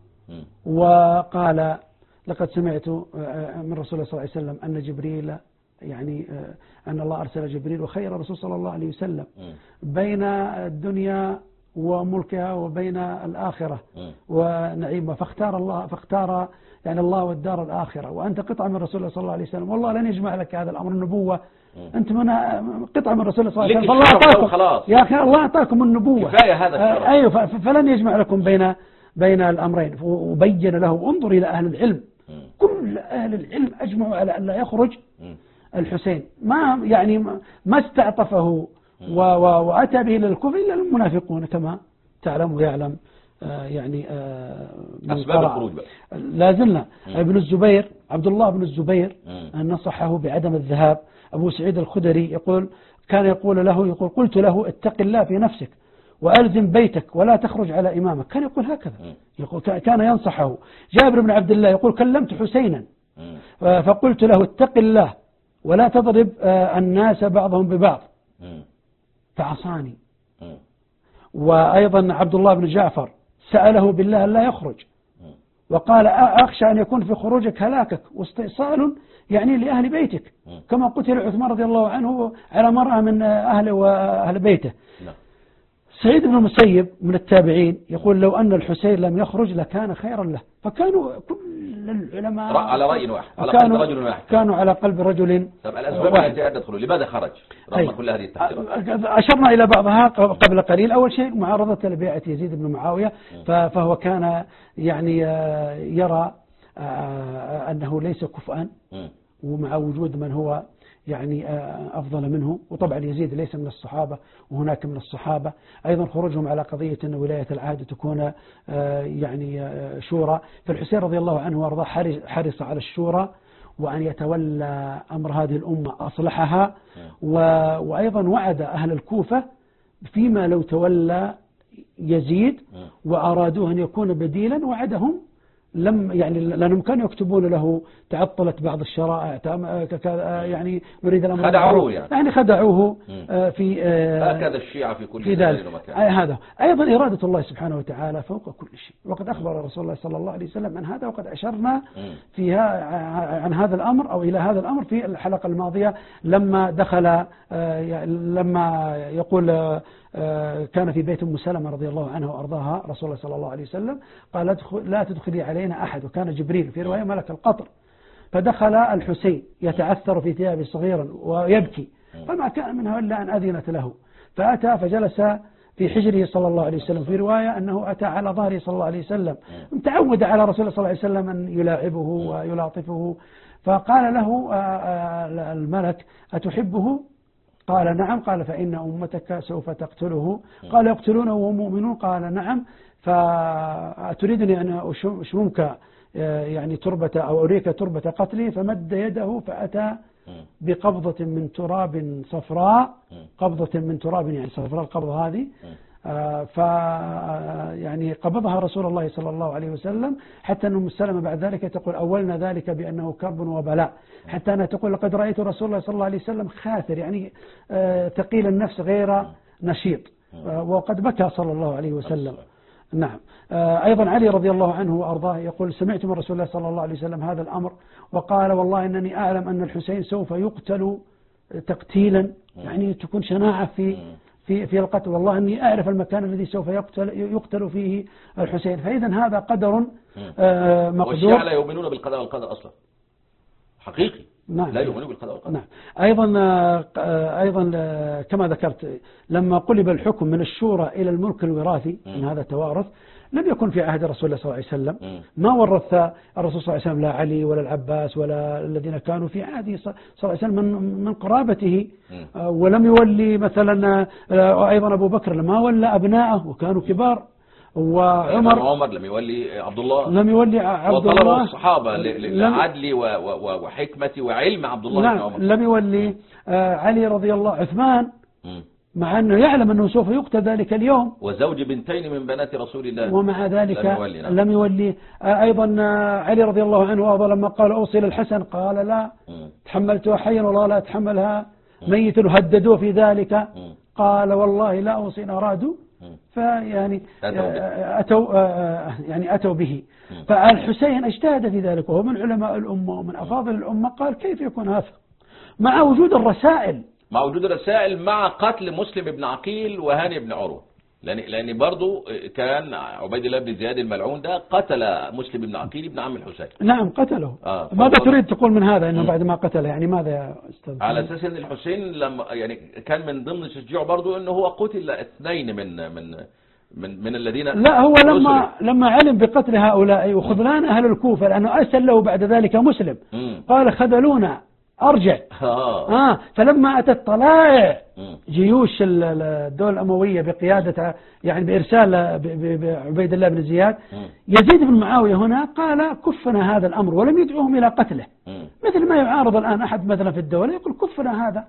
وقال لقد سمعت من رسول الله صلى الله عليه وسلم أن جبريل يعني أن الله أرسل جبريل وخير رسول صلى الله عليه وسلم بين الدنيا وملكها وبين الآخرة ونعيمها، فاختار الله فاختار يعني الله والدار الآخرة، وأنت قطعة من رسول الله صلى الله عليه وسلم، والله لن يجمع لك هذا الأمر النبوة، أنت من قطعة من رسول الله صلى الله عليه وسلم، فالله أعطاكم يا أخي الله أعطاكم النبوة كفاية هذا الشرف. أيوة فلن يجمع لكم بين بين الأمرين. وبين له انظر إلى أهل العلم، كل أهل العلم أجمعوا على أن لا يخرج الحسين، ما يعني ما استعطفه وأتى به للكفر إلا المنافقون كما تعلم ويعلم. آه يعني آه أسباب الخروج بقى لا زلنا. ابن الزبير عبد الله بن الزبير نصحه بعدم الذهاب. أبو سعيد الخدري يقول كان يقول له يقول قلت له اتق الله في نفسك وألزم بيتك ولا تخرج على إمامك، كان يقول هكذا، يقول كان ينصحه. جابر بن عبد الله يقول كلمت حسينا فقلت له اتق الله ولا تضرب آه الناس بعضهم ببعض فعصاني. وأيضا عبد الله بن جعفر سأله بالله أن لا يخرج وقال أخشى أن يكون في خروجك هلاكك واستئصال يعني لأهل بيتك كما قتل عثمان رضي الله عنه على مرأة من أهله وأهل بيته. سعيد بن المسيب من التابعين يقول لو أن الحسين لم يخرج لكان خيرا له. فكانوا كل العلماء على رأي واحد، على كانوا قلب رجل واحد، كانوا على قلب رجل. طب الأسباب التي أدت خروجه لماذا خرج رغم كل هذه التحذيرات؟ أشرنا إلى بعضها قبل قليل. أول شيء معارضة لبيعة يزيد بن معاوية، فهو كان يعني يرى أنه ليس كفءا، ومع وجود من هو يعني أفضل منه، وطبعا يزيد ليس من الصحابة وهناك من الصحابة. أيضا خروجهم على قضية أن ولاية العهد تكون يعني شورى، فالحسين رضي الله عنه وارضاه حرص على الشورى وأن يتولى أمر هذه الأمة أصلحها، وأيضا وعد أهل الكوفة فيما لو تولى يزيد وأرادوه أن يكون بديلا، وعدهم لم يعني لأنهم كانوا يكتبون له تعطلت بعض الشرائع يعني نريد الأمر خدعوه يعني, يعني خدعوه في هكذا الشيعة في كل في ذلك. هذا أيضا إرادة الله سبحانه وتعالى فوق كل شيء، وقد أخبر رسول الله صلى الله عليه وسلم عن هذا، وقد أشرنا فيها عن هذا الأمر أو إلى هذا الأمر في الحلقة الماضية لما دخل لما يقول كان في بيت أم سلمة رضي الله عنها وأرضاها رسول الله صلى الله عليه وسلم قال لا تدخلي علينا أحد، وكان جبريل في رواية ملك القطر، فدخل الحسين يتعثر في ثيابه صغيرا ويبكي، فما كان منها إلا أن أذنت له، فأتى فجلس في حجره صلى الله عليه وسلم، في رواية أنه أتى على ظهره صلى الله عليه وسلم، متعود على رسول الله صلى الله عليه وسلم أن يلاعبه ويلاطفه، فقال له الملك أتحبه؟ قال نعم. قال فإن أمتك سوف تقتله. قال يقتلونه وهم مؤمنون؟ قال نعم. فأتريدني أن أشممك يعني تربة أو أريك تربة قتلي؟ فمد يده فأتى بقبضة من تراب صفراء، قبضة من تراب يعني صفراء القبضة هذه، ف يعني قبضها رسول الله صلى الله عليه وسلم، حتى أن أم سلمة بعد ذلك تقول أولنا ذلك بأنه كرب وبلاء، حتى أنا تقول لقد رأيت رسول الله صلى الله عليه وسلم خاثر يعني ثقيل النفس غير نشيط، وقد بكى صلى الله عليه وسلم. نعم. أيضا علي رضي الله عنه وأرضاه يقول سمعت من رسول الله صلى الله عليه وسلم هذا الأمر، وقال والله إنني أعلم أن الحسين سوف يقتل تقتيلا، يعني تكون شناعة في في في القتل، والله إني أعرف المكان الذي سوف يقتل يقتل فيه الحسين. فإذا هذا قدر مقدور. والشيعة لا يؤمنون بالقضاء والقدر أصلا حقيقي. نعم. لا يؤمنون بالقضاء والقدر. نعم. أيضا أيضا كما ذكرت لما قلب الحكم من الشورى إلى الملك الوراثي، من هذا التوارث لم يكن في عهد رسول الله صلى الله عليه وسلم، ما ورث الرسول صلى الله عليه وسلم لا علي ولا العباس ولا الذين كانوا في عهده صلى الله عليه وسلم من من قرابته، ولم يولي مثلا أيضا أبو بكر لما ولى أبناءه وكانوا كبار، وعمر عمر لم يولي عبد الله لم يولي عبد الله، الله الصحابة لعدل وحكمة وعلم عبد الله لا عمر. لم يولي علي رضي الله عثمان مع أنه يعلم أنه سوف يقتل ذلك اليوم، وزوج بنتين من بنات رسول الله، ومع ذلك لم يولي, نعم. لم يولي. أيضا علي رضي الله عنه وأرضاه لما قال أوصي للحسن قال لا تحملتها حيا والله لا أتحملها ميت، هددوه في ذلك قال والله لا أوصي إن أرادوا، فيعني أتوا يعني أتوا به. فالحسين اجتهد في ذلك وهو من علماء الأمة ومن أفاضل الأمة، قال كيف يكون هذا مع وجود الرسائل مع وجود الرسائل مع قتل مسلم بن عقيل وهاني بن عروة، لأن لأن برضه كان عبيد الله بن زياد الملعون ده قتل مسلم بن عقيل ابن عم الحسين. نعم قتله. آه ماذا تريد تقول من هذا انه م. بعد ما قتله يعني ماذا يا استاذ؟ على اساس ان الحسين لما يعني كان من ضمن تشجيعه برضه انه هو قتل اثنين من من من من الذين لا هو لما لما علم بقتل هؤلاء وخذلان اهل الكوفه لانه ارسل له بعد ذلك مسلم م. قال خذلونا ارجع آه. آه فلما أتت طلائع جيوش الدولة الأموية بقيادة يعني بإرسال عبيد الله بن زياد، يزيد بن معاوية هنا قال كفنا هذا الأمر ولم يدعوهم إلى قتله، مثل ما يعارض الآن أحد مثلا في الدولة يقول كفنا هذا،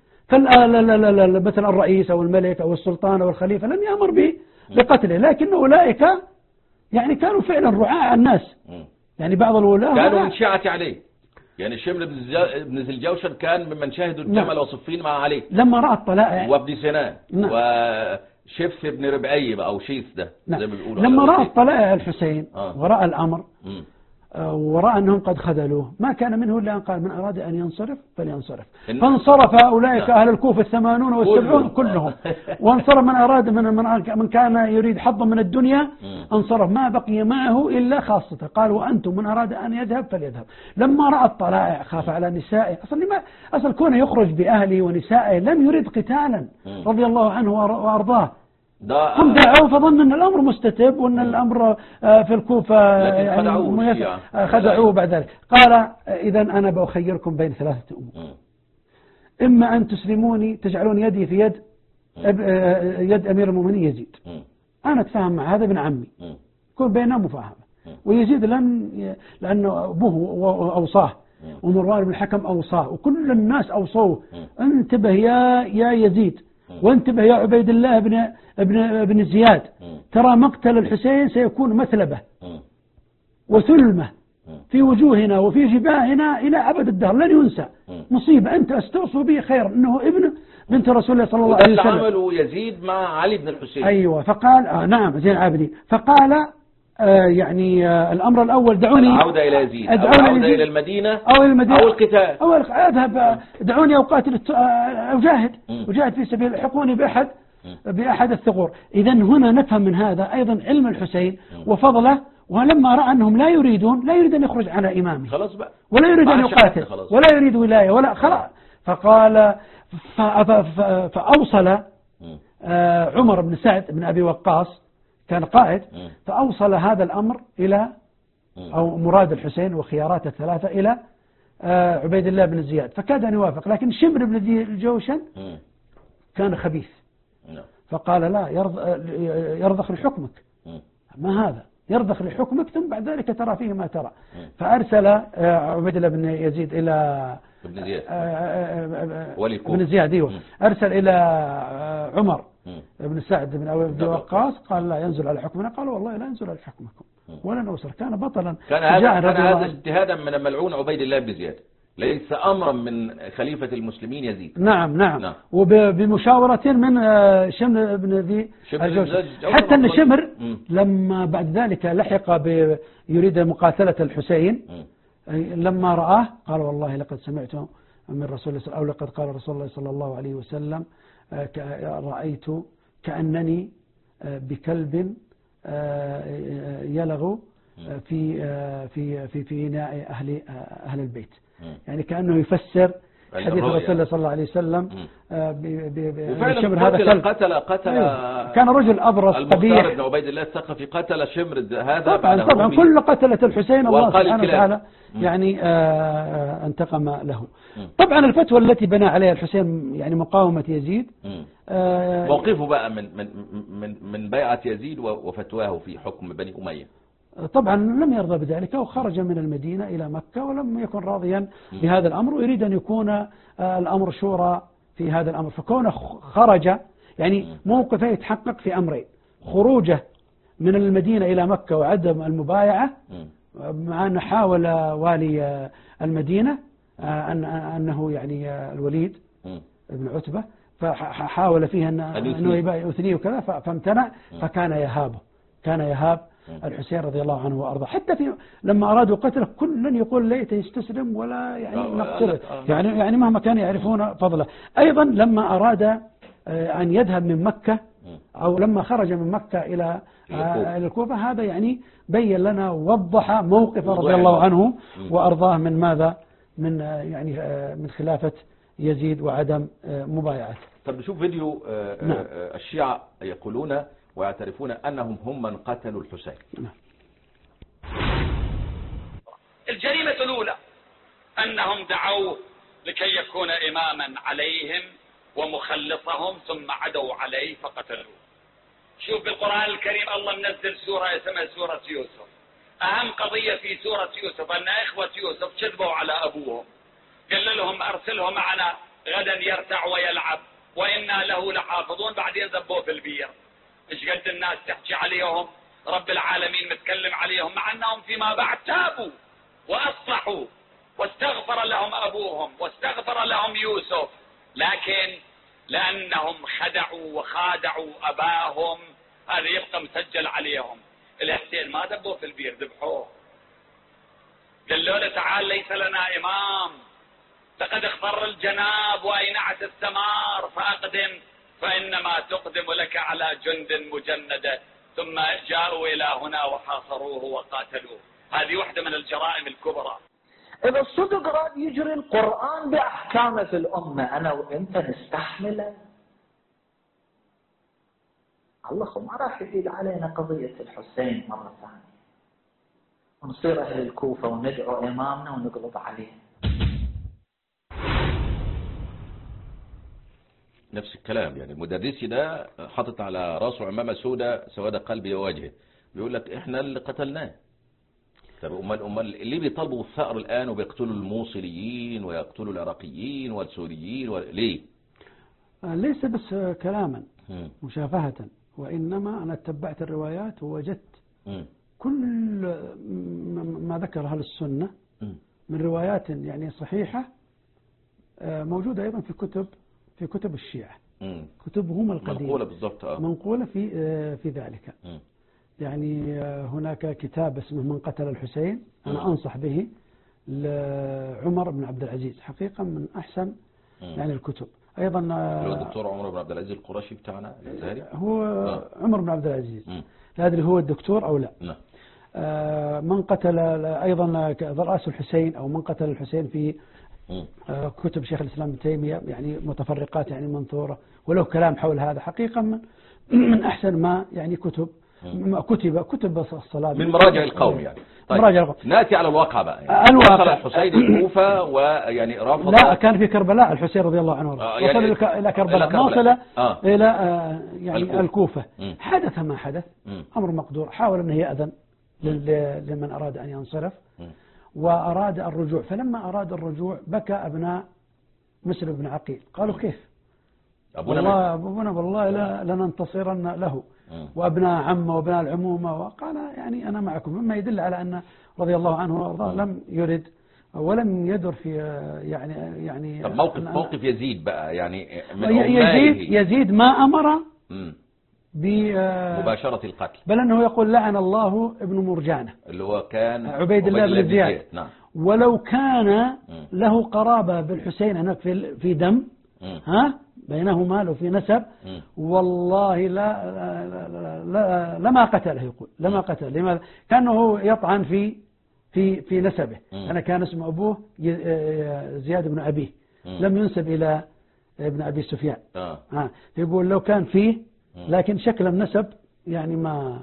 مثلا الرئيس أو الملك أو السلطان أو الخليفة لم يأمر به بقتله، لكن أولئك يعني كانوا فعلا رعاع الناس، يعني بعض الولاة كانوا من شيعة عليه، يعني الشمر بن ذي الجوشن كان ممن شاهدوا الجمل نعم. وصفين مع علي لما رأى الطلائع، وابن سنان نعم. وشفث بن ربعي أو شيث ده نعم. زي ما بيقولوا لما رأى الطلائع الحسين آه. ورأى الأمر ورأى أنهم قد خذلوه ما كان منه إلا أن قال من أراد أن ينصرف فلينصرف. فانصرف أولئك أهل الكوفة الثمانون والسبعون كلهم، وانصرف من أراد من, من كان يريد حظا من الدنيا انصرف، ما بقي معه إلا خاصته. قال وأنتم من أراد أن يذهب فليذهب. لما رأى الطلائع خاف على نسائه، أصل, لما أصل كونه يخرج بأهله ونسائه لم يريد قتالا رضي الله عنه وأرضاه. هم دعوا فظن أن الأمر مستتب وأن الأمر في الكوفة يعني خدعوه بعد ذلك. قال إذا أنا بأخيركم بين ثلاثة أمور، إما أن تسلموني تجعلون يدي في يد يد أمير المؤمنين يزيد، أنا أتفاهم مع هذا ابن عمي، كون بيننا مفاهمة، ويزيد لن لأنه أبوه أوصاه ومروان بن الحكم أوصاه وكل الناس أوصوه انتبه يا يا يزيد، وانتبه يا عبيد الله بن ابن ابن زياد، ترى مقتل الحسين سيكون مثلبة وثلمة في وجوهنا وفي جباهنا إلى أبد الدهر لن ينسى، مصيبة أنت استوصوا به خير إنه ابن بنت رسول الله صلى الله عليه وسلم. عملوا يزيد مع علي بن الحسين. أيوة فقال آه نعم زين العابدين، فقال آه يعني آه الأمر الأول دعوني العودة إلى يزيد أو العودة إلى المدينة أو المدينة أو القتال أو أذهب دعوني أقاتل أجاهد أجاهد في سبيل الحقوني بأحد بأحد الثغور. إذا هنا نفهم من هذا أيضا علم الحسين وفضله، ولما رأى أنهم لا يريدون لا يريد أن يخرج على إمامه خلاص بقى ولا يريد أن يقاتل ولا يريد ولاية ولا خلاص. فقال فأوصل عمر بن سعد بن أبي وقاص كان قائد، فأوصل هذا الأمر إلى أو مراد الحسين وخيارات الثلاثة إلى عبيد الله بن زياد، فكاد أن يوافق، لكن شمر بن الجوشن كان خبيث فقال لا يرضخ لحكمك، ما هذا يرضخ لحكمك ثم بعد ذلك ترى فيه ما ترى. فأرسل عبيد الله بن يزيد إلى ابن زياد ابن زياد ايوه أرسل إلى عمر بن سعد بن أبي وقاص قال لا ينزل على حكمنا، قالوا والله لا ينزل على حكمكم ولا نوصل. كان بطلا كان هذا كان هذا اجتهادا من الملعون عبيد الله بن زياد، ليس أمرا من خليفة المسلمين يزيد. نعم نعم, نعم. وبمشاورة من شمر بن ذي الجوشن، حتى أن شمر لما بعد ذلك لحق يريد مقاتلة الحسين لما رآه قال والله لقد سمعت من رسول الله أو لقد قال رسول الله صلى الله عليه وسلم رأيت كأنني بكلب يلغ في في في في إناء أهل أهل البيت، يعني كأنه يفسر حديث رسول الله صلى الله عليه وسلم وفعلا قتل قتل قتل كان رجل أبرص قبيح بن عبيد الله الثقفي قتل شمرد هذا طبعا طبعا كل قتلة الحسين الله سبحانه وتعالى يعني آه انتقم له. طبعا الفتوى التي بنى عليها الحسين يعني مقاومة يزيد آه موقفه بقى من من من من بيعة يزيد وفتواه في حكم بني أمية. طبعا لم يرضى بذلك وخرج من المدينة إلى مكة ولم يكن راضيا بهذا الأمر ويريد أن يكون الأمر شورى في هذا الأمر. فكونه خرج يعني موقفه يتحقق في أمرين: خروجه من المدينة إلى مكة وعدم المبايعة، مع أن حاول والي المدينة أن أنه يعني الوليد بن عتبة فحاول فيه أنه يثنيه وكذا فامتنع، فكان يهابه كان يهاب الحسين رضي الله عنه وأرضاه. حتى في لما أرادوا قتله كل يقول ليته يستسلم ولا يعني نقتله، يعني يعني مهما كانوا يعرفون فضله. أيضا لما أراد أن يذهب من مكة أو لما خرج من مكة إلى الكوفة، هذا يعني بين لنا ووضح موقفه رضي الله عنه وأرضاه من ماذا من يعني من خلافة يزيد وعدم مبايعته. طب نشوف فيديو نعم. الشيعة يقولون ويعترفون أنهم هم من قتلوا الحسين. الجريمة الأولى أنهم دعوه لكي يكون إماما عليهم ومخلصهم ثم عدوا عليه فقتلوه. شوف بالقرآن الكريم الله منزل سورة اسمها سورة يوسف. أهم قضية في سورة يوسف أن إخوة يوسف كذبوا على أبوهم، قال لهم أرسله معنا غدا يرتع ويلعب وإنا له لحافظون، بعدين ذبوه في البير. مش قد الناس تحكي عليهم رب العالمين متكلم عليهم، مع أنهم فيما بعد تابوا وأصلحوا واستغفر لهم أبوهم واستغفر لهم يوسف، لكن لأنهم خدعوا وخادعوا أباهم هذا يبقى مسجل عليهم. الحسين ما ذبوه في البير، ذبحوه قال له تعال ليس لنا إمام، لقد اخضر الجناب وأينعت الثمار فأقدم، فإنما تقدم لك على جند مجندة. ثم جاءوا إلى هنا وحاصروه وقاتلوه. هذه واحدة من الجرائم الكبرى. إذا الصدق راد يجري القرآن بأحكامه في الأمة، أنا وإنت نستحمله؟ الله ما راح يعيد علينا قضية الحسين مرة ثانية ونصير أهل الكوفة وندعو إمامنا ونقلب عليه. نفس الكلام، يعني المدرسي ده حاطط على راسه عمامة سوداء سواد قلبي ووجهه، بيقول لك احنا اللي قتلناه. طب امال امال اللي بيطالبوا الثأر الآن وبيقتلوا الموصليين ويقتلوا العراقيين والسوريين و... ليه؟ ليس بس كلاما مشافهة، وإنما أنا اتبعت الروايات ووجدت م. كل ما ذكر أهل السنة من روايات يعني صحيحة موجودة أيضا في كتب في كتب الشيعة، م. كتبهم القديمة منقولة بالضبط آه. منقولة في في ذلك. م. يعني هناك كتاب اسمه من قتل الحسين، أنا م. أنصح به لعمر بن عبد العزيز، حقيقة من أحسن م. يعني الكتب. أيضا هو الدكتور عمر بن عبد العزيز القرشي بتاعنا الازهري، هو آه. عمر بن عبد العزيز، لا أدري هو الدكتور أو لا. نعم. آه من قتل أيضا رأس الحسين أو من قتل الحسين في آه كتب شيخ الإسلام ابن تيمية، يعني متفرقات يعني منثورة، ولو كلام حول هذا حقيقة من, من أحسن ما يعني كتب ما كتب كتب الصلاة من مراجع القوم يعني. طيب مراجع القوم. نأتي على الواقع بقى، يعني الواقع الحسين الكوفة ويعني رفض. لا كان في كربلاء الحسين رضي الله عنه، آه يعني وصل إلى كربلاء، ما وصل آه. إلى آه يعني الكوفة, الكوفة. حدث ما حدث، م. أمر مقدور، حاول أنه يأذن لمن أراد أن ينصرف م. وأراد الرجوع. فلما أراد الرجوع بكى أبناء مسلم بن عقيل، قالوا كيف أبونا والله أبونا والله لا لننتصرن له، وأبناء عمه وأبناء العمومة، وقال يعني أنا معكم، مما يدل على أن رضي الله عنه وارضاه لم يرد ولم يدر في يعني يعني طب موقف موقف يزيد بقى، يعني من يزيد يزيد ما أمر بمباشرة القتل، بل أنه يقول لعن الله ابن مرجانة اللي هو كان عبيد الله بن زياد. نعم. ولو كان له قرابة بالحسين هناك في في دم ها بينهما لو في نسب، والله لا, لا, لا, لا لما قتله، يقول لما قتله. لماذا؟ كانه يطعن في في في نسبه. أنا كان اسم أبوه زياد بن أبيه، لم ينسب إلى ابن أبي سفيان. ها يقول لو كان فيه لكن شكل النسب يعني ما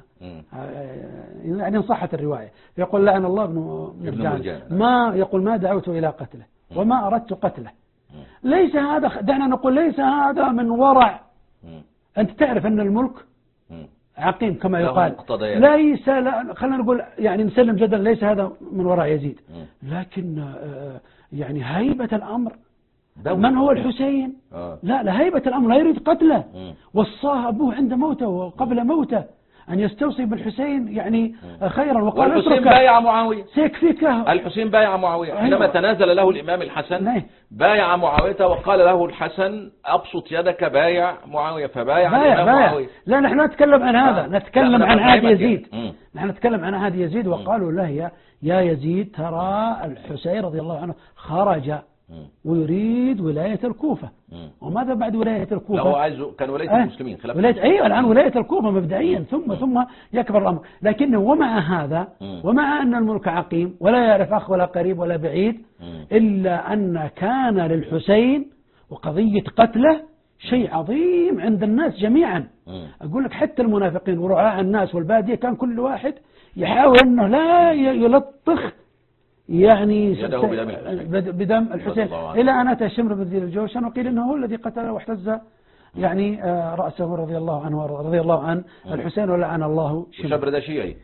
يعني صحت الرواية. يقول لعن الله ابن مرجان، ما يقول ما دعوت إلى قتله وما أردت قتله. ليس هذا، دعنا نقول ليس هذا من ورع. أنت تعرف أن الملك عقيم كما يقال، ليس لا خلينا نقول يعني نسلم جدا، ليس هذا من وراء يزيد، لكن يعني هيبة الأمر من هو الحسين آه. لا لا هيبة الأمر لا يريد قتله، وصاه أبوه عند موته وقبل موته أن يستوصي بالحسين يعني خيرا، وقال والحسين بايع معاوية، سيكفيك. الحسين بايع معاوية حينما أيوة. تنازل له الإمام الحسن بايع معاوية، وقال له الحسن أبسط يدك بايع معاوية، فبايع بايع الإمام بايع. معاوية. لا نحن نتكلم عن هذا آه. نتكلم عن عهد يزيد يعني. نحن نتكلم عن عهد يزيد. وقالوا له يا, يا يزيد ترى الحسين رضي الله عنه خرج ويريد ولاية الكوفة. مم. وماذا بعد ولاية الكوفة؟ لا هو عايز كان ولاية أه؟ المسلمين خلاف ولاية أيوة الآن ولاية الكوفة مبدئيا، ثم مم. ثم يكبر الأمر. لكنه ومع هذا مم. ومع أن الملك عقيم ولا يعرف أخ ولا قريب ولا بعيد، مم. إلا أن كان للحسين وقضية قتله شيء عظيم عند الناس جميعا. مم. أقول لك حتى المنافقين ورعاع الناس والبادية كان كل واحد يحاول أنه لا يلطخ يعني بدم, بدم الحسين، إلى أن أتى شمر بن ذي الجوشن وقيل أنه هو الذي قتله واحتز يعني رأسه رضي الله عنه رضي الله عن الحسين ولعن الله شمر. ده شيعي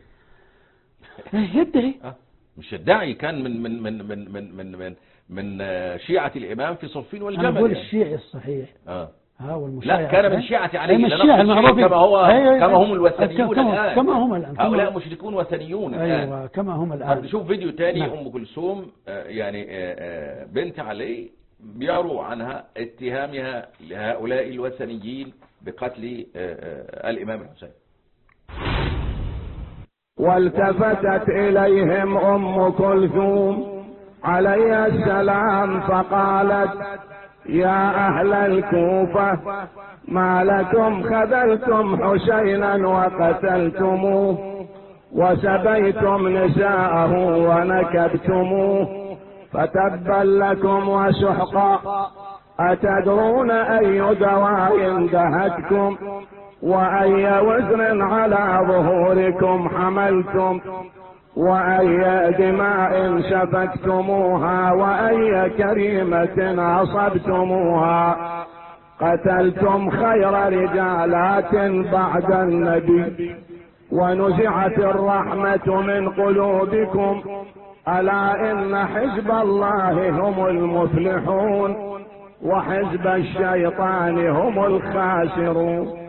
يدعي مش يدعي، كان من من من من من من من, من شيعة الإمام في صفين والجمل. أنا أقول يعني. الشيعي الصحيح آه. لا كان من شيعة علي، الشيعة المعروفين كما هو أيوة كما هم الوثنيون كما الآن كما هم الآن هؤلاء مشركون وثنيون الآن. أيوة كما هم الآن. نشوف فيديو تاني. نعم. أم كلثوم يعني بنت علي بيروى عنها اتهامها لهؤلاء الوثنيين بقتل الإمام الحسين. والتفتت إليهم أم كلثوم عليه السلام فقالت: يا أهل الكوفة، ما لكم خذلتم حسينا وقتلتموه وسبيتم نساءه ونكبتموه، فتبا لكم وسحقا. أتدرون أي دواء دهتكم وأي وزر على ظهوركم حملتم وأي دماء سفكتموها وأي كريمة أصبتموها؟ قتلتم خير رجالات بعد النبي ونزعت الرحمة من قلوبكم، ألا إن حزب الله هم المفلحون وحزب الشيطان هم الخاسرون.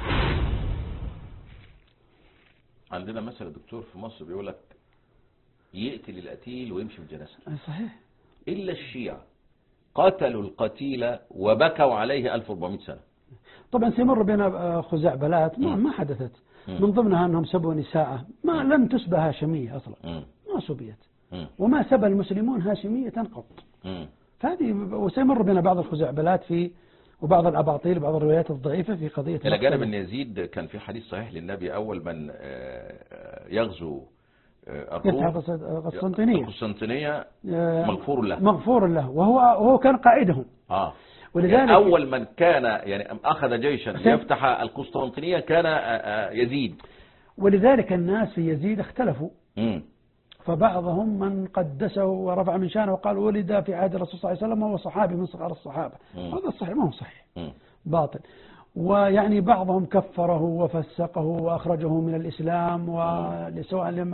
عندنا مثلا دكتور في مصر بيقول لك يقتل القتيل ويمشي بالجنازة. صحيح. إلا الشيعة قتلوا القتيل وبكوا عليه ألف وأربعمائة سنة. طبعا سيمر بنا خزعبلات ما, ما حدثت، من ضمنها أنهم سبوا نساءه، ما لم تسبى هاشمية أصلا، ما سبيت، وما سبى المسلمون هاشمية قط. فهذه وسيمر بنا بعض الخزعبلات في وبعض الأباطيل وبعض الروايات الضعيفة في قضية. إلى جانب أن يزيد كان في حديث صحيح للنبي أول من يغزو القسطنطينية القسطنطينية مغفور له مغفور له وهو وهو كان قائدهم. آه. ولذلك يعني أول من كان يعني أخذ جيشا يفتح القسطنطينية كان يزيد. ولذلك الناس في يزيد اختلفوا. م. فبعضهم من قدسه ورفع من شانه وقال ولد في عهد الرسول صلى الله عليه وسلم وهو صحابي من صغار الصحابة. هذا الصحيح ما هو صحيح، م. باطل. ويعني بعضهم كفره وفسقه وأخرجه من الإسلام ولسواء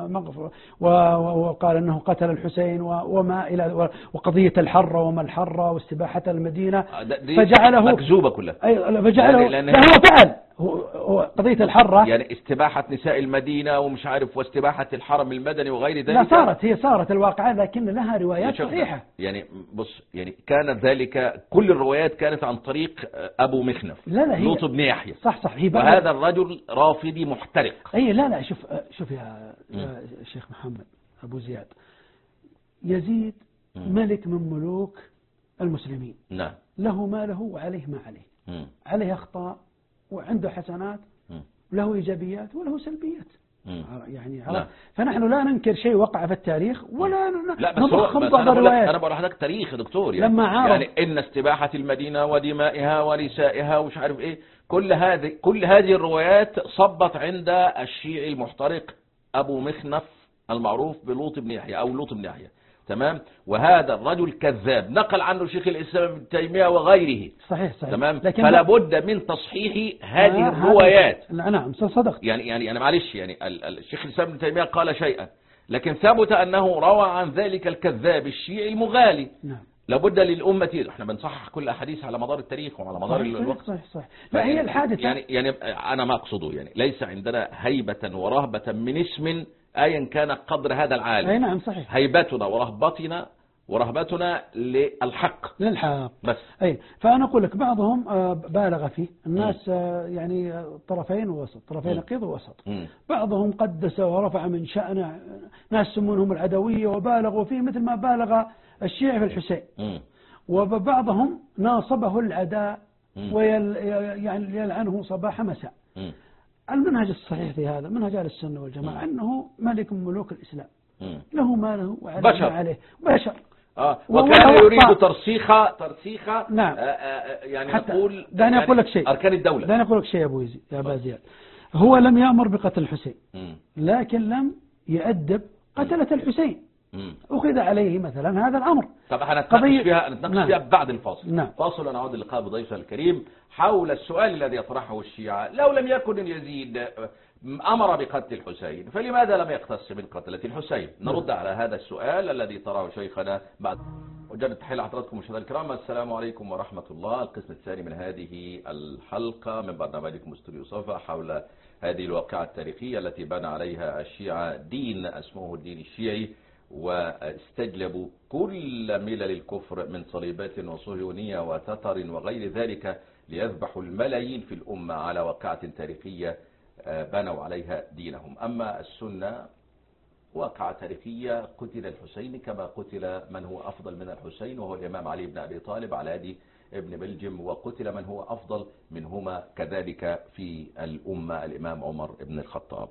وقال أنه قتل الحسين وما إلى وقضية الحرة وما الحرة واستباحة المدينة فجعله مكذوبة كلها. فجعله يعني هو فعل هو قضية الحرة يعني استباحة نساء المدينة ومش عارف واستباحة الحرم المدني وغير ذلك. لا صارت هي صارت الواقعة لكن لها روايات صحيحة. يعني بص يعني كانت ذلك كل الروايات كانت عن طريق أبو مخنف لا لا لوط بن يحيى. صح صح. وهذا الرجل رافضي محترق. أي لا لا شوف شوف يا, يا شيخ محمد أبو زياد، يزيد م. ملك من ملوك المسلمين. نعم. له ما له وعليه ما عليه. م. عليه أخطاء وعنده حسنات، له إيجابيات وله سلبيات. مم. يعني لا. فنحن لا ننكر شيء وقع في التاريخ ولا لا بس هو بس أنا, بقول أنا بقول لحضرتك تاريخ يا دكتور يعني, لما عارض يعني إن استباحة المدينة ودمائها ونسائها ومش عارف إيه كل هذه كل هذه الروايات صبت عند الشيعي المحترق أبو مخنف المعروف بلوط بن يحيى أو لوط بن يحيى. تمام. وهذا الرجل كذاب نقل عنه شيخ الإسلام ابن تيمية وغيره. صحيح صحيح. تمام. فلا بد من تصحيح هذه آه الروايات. نعم صدقت. يعني يعني أنا معلش يعني الشيخ الإسلام ابن تيمية قال شيئا لكن ثبت أنه روى عن ذلك الكذاب الشيعي المغالي. نعم. لابد للأمة احنا بنصحح كل أحاديث على مدار التاريخ وعلى مدار صحيح الوقت. صحيح صحيح. فهي الحادثة يعني يعني أنا ما أقصده يعني ليس عندنا هيبة ورهبة من اسم أيا كان قدر هذا العالم. أي نعم صحيح. هيبتنا ورهبتنا ورهبتنا للحق للحق بس. أي فأنا أقول لك بعضهم بالغ فيه الناس يعني طرفين ووسط طرفين نقيض ووسط. بعضهم قدس ورفع من شأن ناس يسمونهم العدوية وبالغوا فيه مثل ما بالغ الشيعي في الحسين. م. وبعضهم ناصبه العداء ويل يعني يلعنه صباح مساء. م. المنهج الصحيح في هذا منهج أهل السنة والجماعة أنه ملك من ملوك الإسلام له ما له وعليه بشر. ما عليه بشر. آه. وكان يريد ترسيخ ترسيخ نعم. آه آه يعني حتى نقول دعني يعني أقول لك شيء أركان الدولة. دعني أقول لك شيء يا أبو يزيد يا أبا زياد، هو لم يأمر بقتل الحسين م. لكن لم يؤدب قتلة الحسين. م. أخذ عليه مثلا هذا الأمر. طب هنتناقش فيها نتناقش نعم. فيها بعد الفاصل. نعم. فاصل ونعود اللقاء بضيفنا الكريم حول السؤال الذي يطرحه الشيعة لو لم يكن يزيد أمر بقتل الحسين فلماذا لم يقتص من قتلة الحسين؟ نرد على هذا السؤال الذي طرحه شيخنا بعد. وجدت تحية لحضراتكم مشاهدينا الكرام، السلام عليكم ورحمة الله. القسم الثاني من هذه الحلقة من برنامجكم استوديو صفا حول هذه الواقعة التاريخية التي بنى عليها الشيعة دين اسمه الدين الشيعي واستجلبوا كل ملل الكفر من صليبات وصهيونية وتتر وغير ذلك ليذبحوا الملايين في الأمة على واقعة تاريخية بنوا عليها دينهم. أما السنة واقعة تاريخية، قتل الحسين كما قتل من هو أفضل من الحسين وهو الإمام علي بن أبي طالب على يد ابن بلجم، وقتل من هو أفضل منهما كذلك في الأمة الإمام عمر بن الخطاب.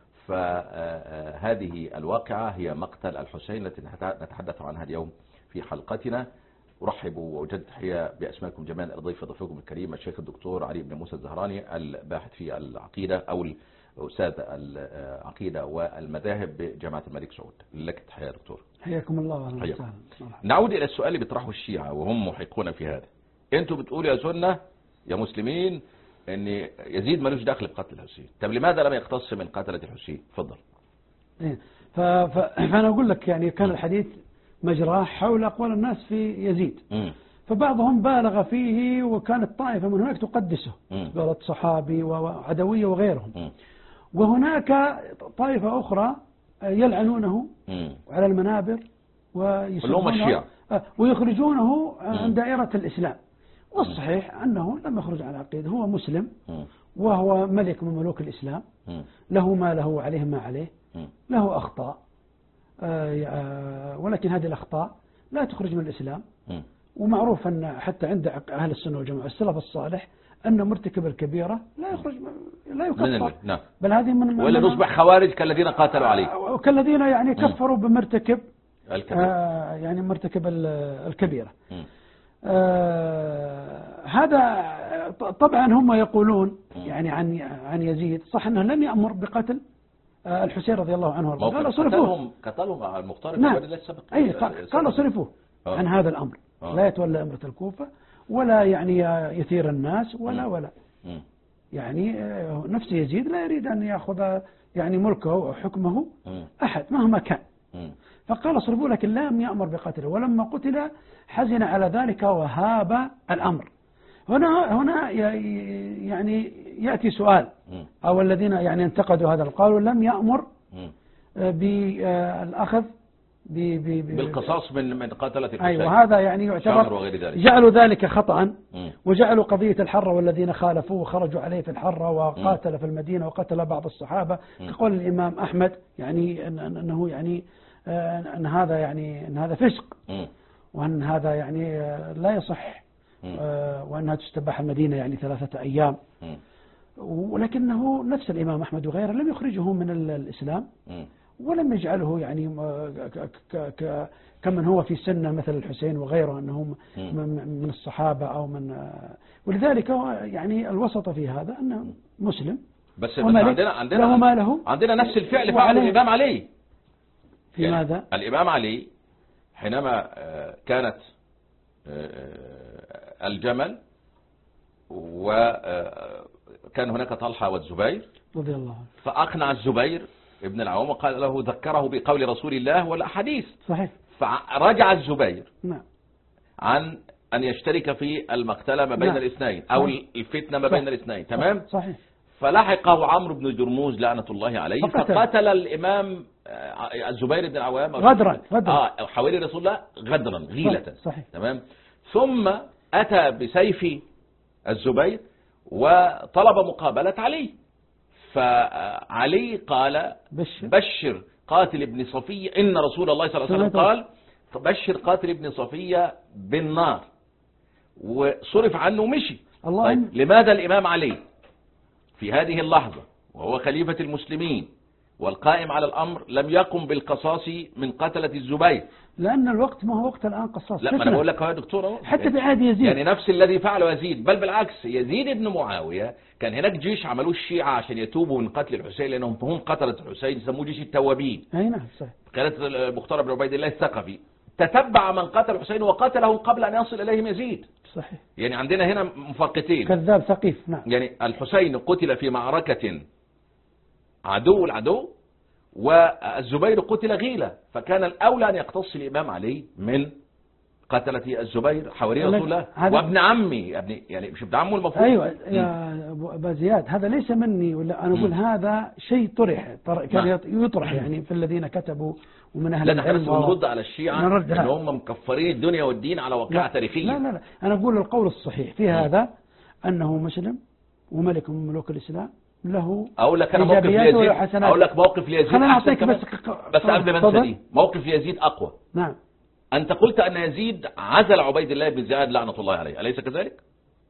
فهذه الواقعة هي مقتل الحسين التي نتحدث عنها اليوم في حلقتنا. أرحب وأجد تحية بأسمائكم جميعا الضيف ضيفكم الكريم الشيخ الدكتور علي بن موسى الزهراني، الباحث في العقيدة أو أستاذ العقيدة والمذاهب بجامعة الملك سعود. لك تحية دكتور. حياكم الله وأهلا وسهلا. نعود إلى السؤال اللي بيطرحه الشيعة وهم محقون في هذا. أنتوا بتقولوا يا سنة يا مسلمين أن يزيد ملوش دخل بقتل الحسين، طب لماذا لم يقتص من قتلة الحسين؟ تفضل. ف... ف... فأنا أقول لك يعني كان الحديث مجراه حول أقوال الناس في يزيد، م. فبعضهم بالغ فيه وكانت طائفة من هناك تقدسه، قالت صحابي وعدوية وغيرهم، م. وهناك طائفة أخرى يلعنونه م. على المنابر ويسبونه ويخرجونه عن دائرة الإسلام. والصحيح أنه لم يخرج عن العقيدة، هو مسلم وهو ملك من ملوك الإسلام، له ما له وعليه ما عليه، له أخطاء ولكن هذه الأخطاء لا تخرج من الإسلام. ومعروف أن حتى عند أهل السنة والجماعة السلف الصالح أن مرتكب الكبيرة لا يخرج لا يكفر، نعم. بل هذه من ولا نصبح خوارج كالذين قاتلوا عليه وكالذين يعني كفروا بمرتكب آه يعني مرتكب الكبيرة. آه هذا طبعا هم يقولون يعني عن عن يزيد صح أنه لم يأمر بقتل آه الحسين رضي الله عنه وارضاه، قالوا صرفوه قتلهم على المختار نعم. أي قالوا صرفوه آه. عن هذا الأمر آه. لا يتولى أمرة الكوفة ولا يعني يثير الناس ولا م. ولا م. يعني نفس يزيد لا يريد أن يأخذ يعني ملكه أو حكمه م. أحد مهما كان، م. فقال صرفوه لكن لم يأمر بقتله. ولما قتل حزن على ذلك وهاب الأمر. هنا هنا يعني يأتي سؤال أو الذين يعني انتقدوا هذا قالوا لم يأمر بالأخذ بالقصاص من من قتلة الحسين. أيوة هذا يعني يعتبر جعلوا ذلك خطأ وجعلوا قضية الحرة والذين خالفوه وخرجوا عليه في الحرة وقاتل في المدينة وقتل بعض الصحابة كقول الإمام أحمد يعني أنه يعني أن هذا يعني أن هذا فسق وأن هذا يعني لا يصح وأنها تستباح المدينة يعني ثلاثة أيام. ولكنه نفس الإمام أحمد وغيره لم يخرجه من الإسلام ولم يجعله يعني كمن هو في سنة مثل الحسين وغيره أنهم من الصحابة أو من، ولذلك يعني الوسط في هذا أنه مسلم بس, بس عندنا عندنا له ما له عندنا نفس الفعل فعله الإمام علي. في يعني ماذا؟ الإمام علي حينما كانت الجمل وكان هناك طلحة والزبير رضي الله عنه، فأقنع الزبير ابن العوام وقال له ذكره بقول رسول الله والأحاديث. صحيح. فرجع الزبير نعم. عن أن يشترك في المقتلة ما بين نعم. الاثنين أو صحيح. الفتنة ما بين صحيح. الاثنين تمام. صحيح. فلحقه عمرو بن جرموز لعنة الله عليه فقتل, فقتل الإمام الزبير بن العوام غدرا غدرا آه حوالي رسول الله غدرا غيلة. صحيح. صحيح. تمام. ثم أتى بسيف الزبير وطلب مقابلة علي، فعلي قال بشر, بشر قاتل ابن صفية إن رسول الله صلى الله عليه وسلم قال بشر قاتل ابن صفية بالنار، وصرف عنه ومشي. الله طيب لماذا الإمام علي في هذه اللحظة وهو خليفة المسلمين والقائم على الأمر لم يقم بالقصاص من قتلة الزبير؟ لأن الوقت ما هو وقت الآن قصاص. لا ما أنا بقول لك يا دكتور حتى في عهد يزيد يعني نفس الذي فعله يزيد، بل بالعكس يزيد بن معاوية كان هناك جيش عملوه الشيعة عشان يتوبوا من قتل الحسين لأنهم هم قتلة الحسين يسموه جيش التوابين. أي نعم صحيح. كانت المختار بن عبيد الله الثقفي تتبع من قتل الحسين وقتلهم قبل أن يصل إليهم يزيد. صحيح. يعني عندنا هنا مفرقتين. كذاب ثقيف. نعم. يعني الحسين قتل في معركة عدو العدو والزبير قتل غيلة، فكان الأولى أن يقتص الإمام علي من قتلة الزبير حواري رسول الله وابن عمي ابن يعني مش ابن عمه المفروض. أيوة يا أبو زياد هذا ليس مني ولا أنا أقول هذا شيء طرح كان يطرح يعني في الذين كتبوا ومن أهل العلم. لا نرد على الشيعة إن هم مكفرين الدنيا والدين على واقعة تاريخية. لا لا لا أنا أقول القول الصحيح في هذا أنه مسلم وملك من ملوك الإسلام له اقول لك انا موقف ليزيد اقول لك موقف ليزيد خلينا نعطيك بس بس قبل ما انسى دي موقف يزيد اقوى. نعم. انت قلت ان يزيد عزل عبيد الله بن زياد لعنه الله عليه، اليس كذلك؟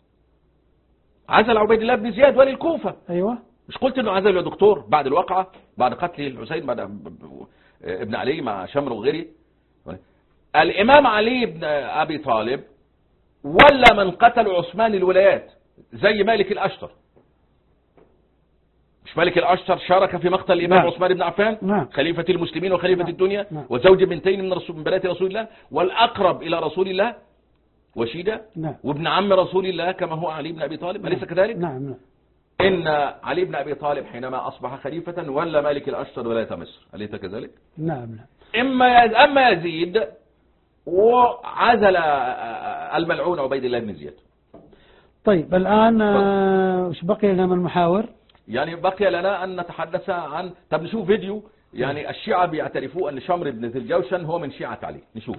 عزل عبيد الله بن زياد ولي الكوفه. ايوه. مش قلت انه عزل يا دكتور بعد الواقعه، بعد قتل الحسين بعد ابن علي مع شمر وغيره؟ الامام علي بن ابي طالب ولا من قتل عثمان الولايات زي مالك الاشتر. مش مالك الاشتر شارك في مقتل الامام نعم. عثمان بن عفان نعم. خليفه المسلمين وخليفه نعم. الدنيا نعم. وزوج بنتين من رسول من بنات رسول الله والاقرب الى رسول الله وشيده نعم. وابن عم رسول الله كما هو علي بن ابي طالب. نعم. اليس كذلك؟ نعم. نعم. ان علي بن ابي طالب حينما اصبح خليفه ولا مالك الاشتر ولايه مصر، اليس كذلك؟ نعم. نعم. اما اما يزيد وعزل الملعون عبيد الله بن زياد. طيب الآن وش بقي لنا من المحاور؟ يعني بقي لنا أن نتحدث عن طب نشوف فيديو. يعني الشيعة بيعترفوا أن شمر بن ذي الجوشن هو من شيعة علي. نشوف.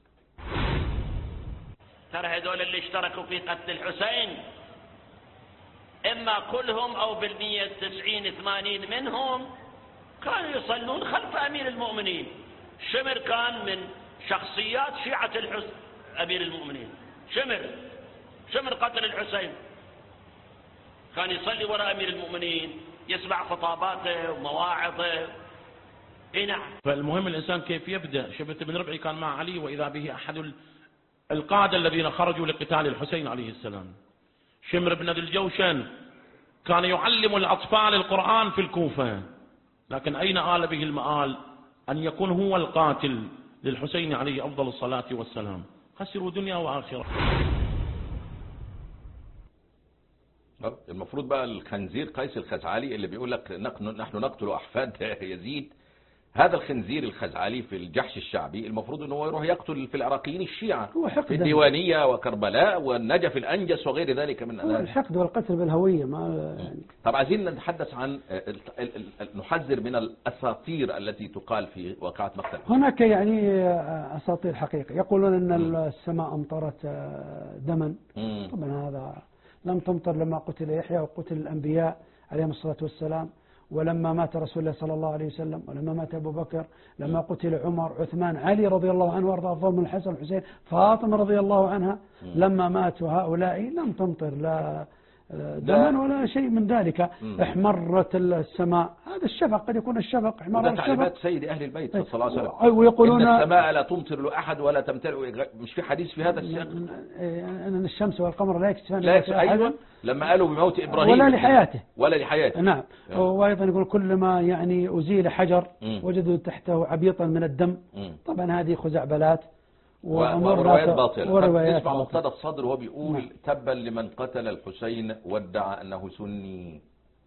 ترى هذول اللي اشتركوا في قتل الحسين إما كلهم أو بالمية تسعين ثمانين منهم كانوا يصلون خلف أمير المؤمنين. شمر كان من شخصيات شيعة الحسين أمير المؤمنين. شمر شمر قتل الحسين كان يصلي وراء أمير المؤمنين، يسمع خطاباته ومواعظه. اي نعم. فالمهم الإنسان كيف يبدأ. شبت بن ربعي كان مع علي وإذا به أحد القادة الذين خرجوا لقتال الحسين عليه السلام. شمر بن ذي الجوشن كان يعلم الأطفال القرآن في الكوفة، لكن أين آل به المآل أن يكون هو القاتل للحسين عليه أفضل الصلاة والسلام. خسروا دنيا وآخرة. المفروض بقى الخنزير قيس الخزعلي اللي بيقول لك نحن نقتل أحفاد يزيد، هذا الخنزير الخزعلي في الجحش الشعبي المفروض انه هو يروح يقتل في العراقيين الشيعة في الديوانية وكربلاء والنجف الأنجس وغير ذلك من هو الحقد والقتل بالهوية. ما يعني. طب عايزين نتحدث عن نحذر من الأساطير التي تقال في واقعة مقتل. هناك يعني أساطير حقيقة يقولون أن السماء أمطرت دما. طبعا هذا لم تمطر لما قتل يحيى وقتل الأنبياء عليهم الصلاة والسلام، ولما مات رسول الله صلى الله عليه وسلم، ولما مات أبو بكر، لما قتل عمر، عثمان، علي رضي الله عنه وارضى أفضل من الحسن والحسين، فاطمة رضي الله عنها، لما ماتوا هؤلاء لم تمطر لا دما ولا شيء من ذلك. احمرت السماء. هذا الشفق قد يكون الشفق احمر الشفق. تعليمات سيد أهل البيت صلى الله عليه وسلم. ويقولون إن السماء لا تمطر لأحد ولا تمتلئ. مش في حديث في هذا السياق أن الشمس والقمر لا يكسفان لا أيضا لما قالوا بموت إبراهيم ولا لحياته ولا لحياته. نعم. وأيضا يقول كلما يعني أزيل حجر وجدوا تحته عبيطا من الدم. طبعا هذه خزعبلات وروايات باطلة. نسمع مقتدى الصدر وهو بيقول تبا لمن قتل الحسين وادعى أنه سني.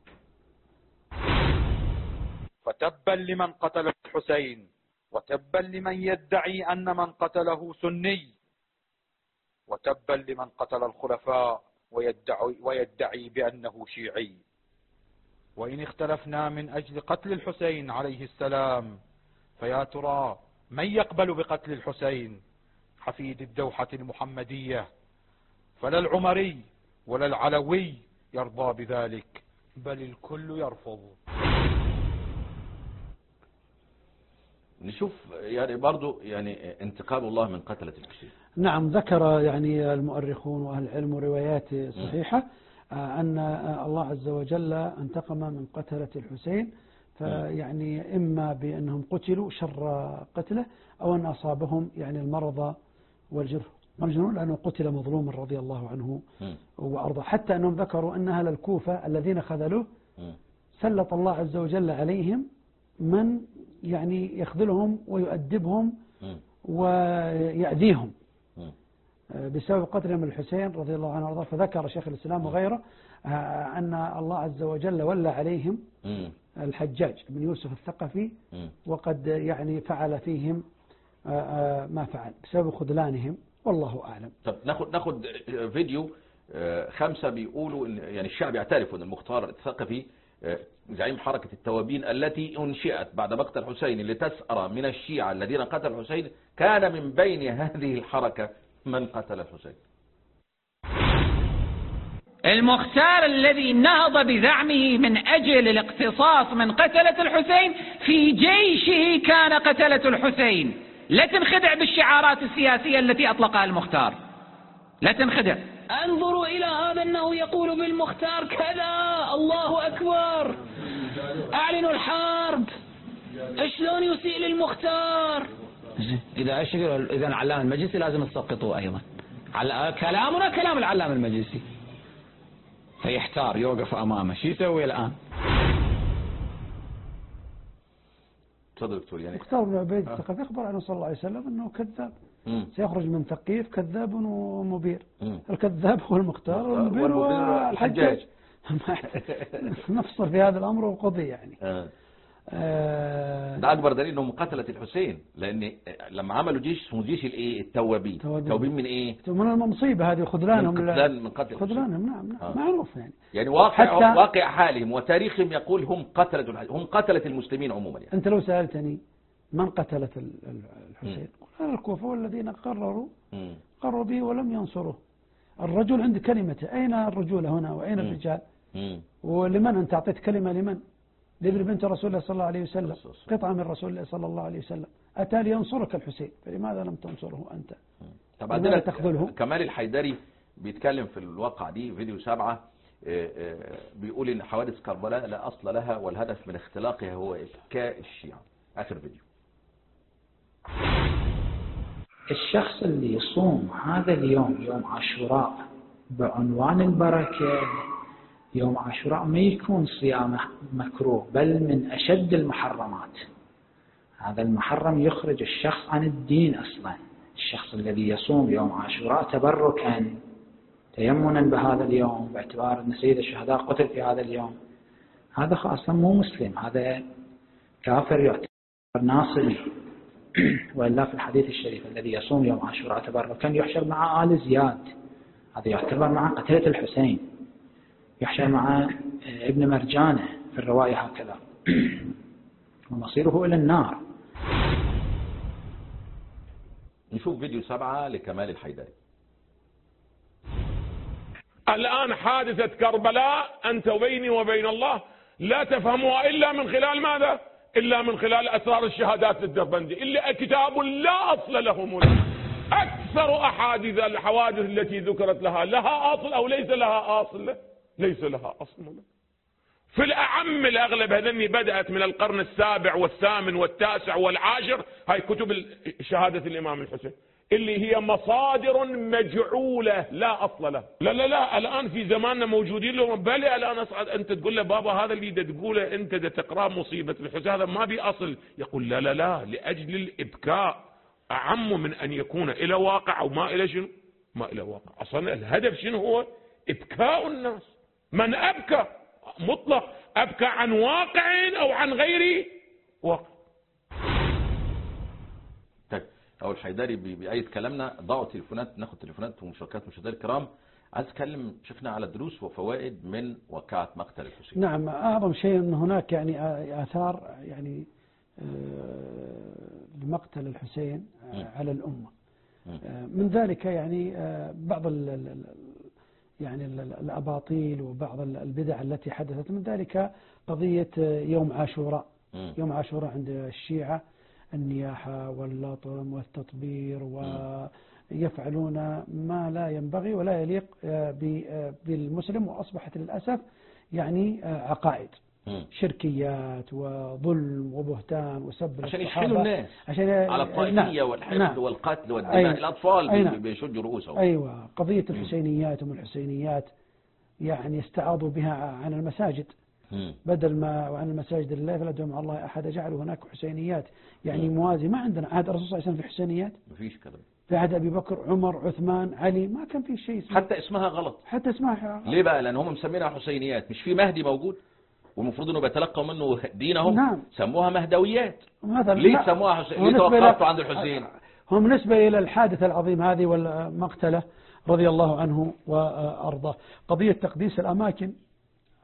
فتبا لمن قتل الحسين وتبا لمن يدعي أن من قتله سني وتبا لمن قتل الخلفاء ويدعي, ويدعي بأنه شيعي. وإن اختلفنا من أجل قتل الحسين عليه السلام فيا ترى من يقبل بقتل الحسين حفيد الدوحة المحمدية؟ فلا العمري ولا العلوي يرضى بذلك، بل الكل يرفض. نشوف يعني برضو يعني انتقام الله من قتلة الحسين. نعم. ذكر يعني المؤرخون وأهل العلم وروايات صحيحة أن الله عز وجل انتقم من قتلة الحسين، فيعني إما بأنهم قتلوا شر قتله أو أن أصابهم يعني المرض والجرح والجنون لأنه قتل مظلوما رضي الله عنه وأرضاه. حتى أنهم ذكروا أن أهل الكوفة الذين خذلوه سلط الله عز وجل عليهم من يعني يخذلهم ويؤدبهم ويأذيهم بسبب قتلهم الحسين رضي الله عنه وارضاه. فذكر شيخ الإسلام وغيره أن الله عز وجل ولى عليهم الحجاج بن يوسف الثقفي وقد يعني فعل فيهم ما فعل بسبب خذلانهم والله أعلم. طب ناخد ناخد فيديو خمسة بيقولوا إن يعني الشعب يعترف أن المختار الثقفي زعيم حركة التوابين التي أنشئت بعد مقتل الحسين لتسأر من الشيعة الذين قتلوا الحسين كان من بين هذه الحركة من قتل الحسين. المختار الذي نهض بزعمه من أجل الاقتصاص من قتلة الحسين في جيشه كان قتلة الحسين. لا تنخدع بالشعارات السياسية التي أطلقها المختار، لا تنخدع. انظروا إلى هذا أنه يقول بالمختار كذا، الله أكبر، أعلنوا الحرب. شلون يسيء للمختار؟ إذا أشكر إذا العلام المجلسي لازم تسقطوه أيضا. كلامنا كلام العلام المجلسي، فيحتار يوقف أمامه، شو يسوي الآن؟ تفضل دكتور. يعني مختار بن عبيد الثقفي أخبر عنه صلى الله عليه وسلم أنه كذاب، مم. سيخرج من ثقيف كذاب ومبير. مم. الكذاب هو المختار والمبير هو الحجاج. نفصل في هذا الأمر وقضي يعني. آه. ده أكبر دليل أنهم قتلة الحسين، لأن لما عملوا جيش اسمه جيش الإيه التوابين. التوابين من إيه؟ من المصيبة هذه، خذلانهم من قتل من قتل خذلانهم. نعم نعم. آه. معروف يعني. يعني واقع واقع حالهم وتاريخهم يقول هم قتلة هم قتلة المسلمين عموما يعني. أنت لو سألتني من قتلة الحسين قال الكوفة والذين قرروا م. قرروا به ولم ينصروه. الرجل عند كلمته، أين الرجولة هنا وأين م. الرجال؟ م. ولمن أنت أعطيت كلمة لمن؟ لابن بنت رسول الله صلى الله عليه وسلم، قطعة من رسول الله صلى الله عليه وسلم، أتى لينصرك الحسين، فلماذا لم تنصره أنت؟ طب عندنا كمال الحيدري بيتكلم في الواقع دي فيديو سبعة، بيقول إن حوادث كربلاء لا أصل لها والهدف من اختلاقها هو إبكاء الشيعة. آخر فيديو. الشخص اللي يصوم هذا اليوم يوم عاشوراء بعنوان البركة، يوم عاشوراء ما يكون صيامه مكروه بل من أشد المحرمات. هذا المحرم يخرج الشخص عن الدين أصلا. الشخص الذي يصوم يوم عاشوراء تبركا تيمنا بهذا اليوم باعتبار أن سيد الشهداء قتل في هذا اليوم، هذا أصلا مو مسلم، هذا كافر يعتبر ناصبي. وإلا في الحديث الشريف الذي يصوم يوم عاشوراء تبركا يحشر مع آل زياد، هذا يعتبر مع قتلة الحسين، يحشر مع ابن مرجانة في الرواية هكذا، ومصيره إلى النار. نشوف فيديو سبعة لكمال الحيدري. الآن حادثة كربلاء أنت وبيني وبين الله لا تفهمها إلا من خلال ماذا؟ إلا من خلال أسرار الشهادات للدربندي اللي كتاب لا أصل له منه. أكثر أحاديث الحوادث التي ذكرت لها لها أصل أو ليس لها أصل؟ ليس لها أصل. في الأعم الأغلب هذني بدأت من القرن السابع والثامن والتاسع والعاشر، هاي كتب شهادة الإمام الحسين اللي هي مصادر مجعولة لا أصل له. لا لا لا الآن في زماننا موجودين لهم، بل الآن أصعد أنت تقول له بابا هذا اللي تقوله أنت دا تقرأ مصيبة الحسين هذا ما بي أصل، يقول لا لا لا لأجل الإبكاء أعم من أن يكون إلى واقع أو ما إلى شنو ما إلى واقع. أصلا الهدف شنو هو؟ إبكاء الناس. من أبكى مطلق أبكى عن واقع أو عن غير واقع. طيب أو الحيدري بأيد كلامنا، ضعوا تليفونات، ناخد تليفونات ومشاركات مشاهدينا الكرام. عايز أتكلم شيخنا على دروس وفوائد من واقعة مقتل الحسين. نعم، أعظم شيء أن هناك يعني آثار يعني لمقتل الحسين على الأمة. من ذلك يعني بعض ال يعني الأباطيل وبعض البدع التي حدثت، من ذلك قضية يوم عاشوراء. يوم عاشوراء عند الشيعة النياحة واللطم والتطبير، ويفعلون ما لا ينبغي ولا يليق بالمسلم، وأصبحت للأسف يعني عقائد شركيات وظلم وبهتان وسب عشان يشحنوا الناس عشان على الطائفية والحقد نعم. والقتل والدماء. أيوة. الأطفال أيوة. بيشجوا رؤوسهم. أيوة، قضية الحسينيات ومن الحسينيات يعني استعاضوا بها عن المساجد. مم. بدل ما وعن المساجد لله فلا تدعوا مع الله أحد، جعلوا هناك حسينيات يعني موازي. ما عندنا عهد الرسول صلى الله عليه وسلم في حسينيات، مفيش كلام. في عهد أبي بكر عمر عثمان علي ما كان في شيء اسمه. حتى اسمها غلط. حتى اسمها غلط. ليه بقى؟ لأن هم مسمينها حسينيات. مش في مهدي موجود والمفروض انه بيتلقوا منه دينهم. نعم. سموها مهدويات. مثلا ليه سموها حسين؟ ليه توقفتوا عند الحسين؟ هم بالنسبة إلى الحادث العظيم هذه والمقتلة رضي الله عنه وأرضاه، قضية تقديس الأماكن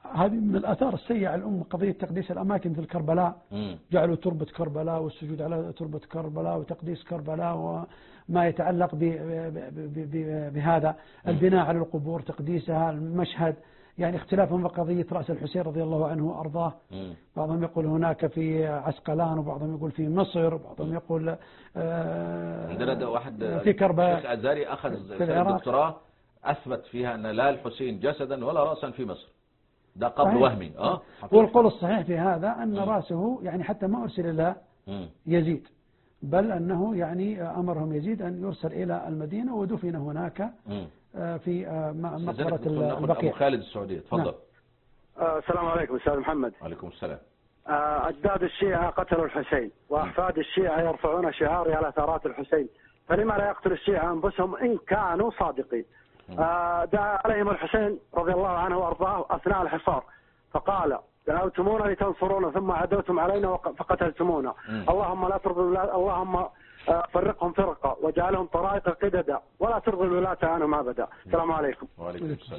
هذه من الآثار السيئة على الأمة قضية تقديس الأماكن مثل كربلاء. مم. جعلوا تربة كربلاء والسجود على تربة كربلاء وتقديس كربلاء وما يتعلق ب ب ب بهذا البناء على القبور تقديسها المشهد، يعني اختلافهم في قضية رأس الحسين رضي الله عنه وأرضاه. مم. بعضهم يقول هناك في عسقلان وبعضهم يقول في مصر وبعضهم يقول آه عندنا ده واحد في كربلاء. الشيخ أزاري أخذ في العراق. الدكتوراه أثبت فيها أن لا الحسين جسدا ولا رأسا في مصر، ده قبل وهمي. اه والقول الصحيح في هذا أن رأسه يعني حتى ما أرسل إلى يزيد، بل أنه يعني أمرهم يزيد أن يرسل إلى المدينة ودفن هناك في مقبرة البقيع. أبو خالد السعودية تفضل. نعم. السلام عليكم أستاذ محمد. وعليكم السلام. أجداد الشيعة قتلوا الحسين وأحفاد الشيعة يرفعون شعاري على ثارات الحسين، فلما لا يقتل الشيعة أنفسهم إن كانوا صادقين؟ دعا عليهم الحسين رضي الله عنه وأرضاه أثناء الحصار فقال دعوتمونا لتنصرونا ثم عدوتم علينا فقتلتمونا. اللهم لا ترضي اللهم فرقهم فرقة وجعلهم طرائق قددا ولا ترضي الولاة عنهم أبدا. السلام عليكم. وعليكم السلام.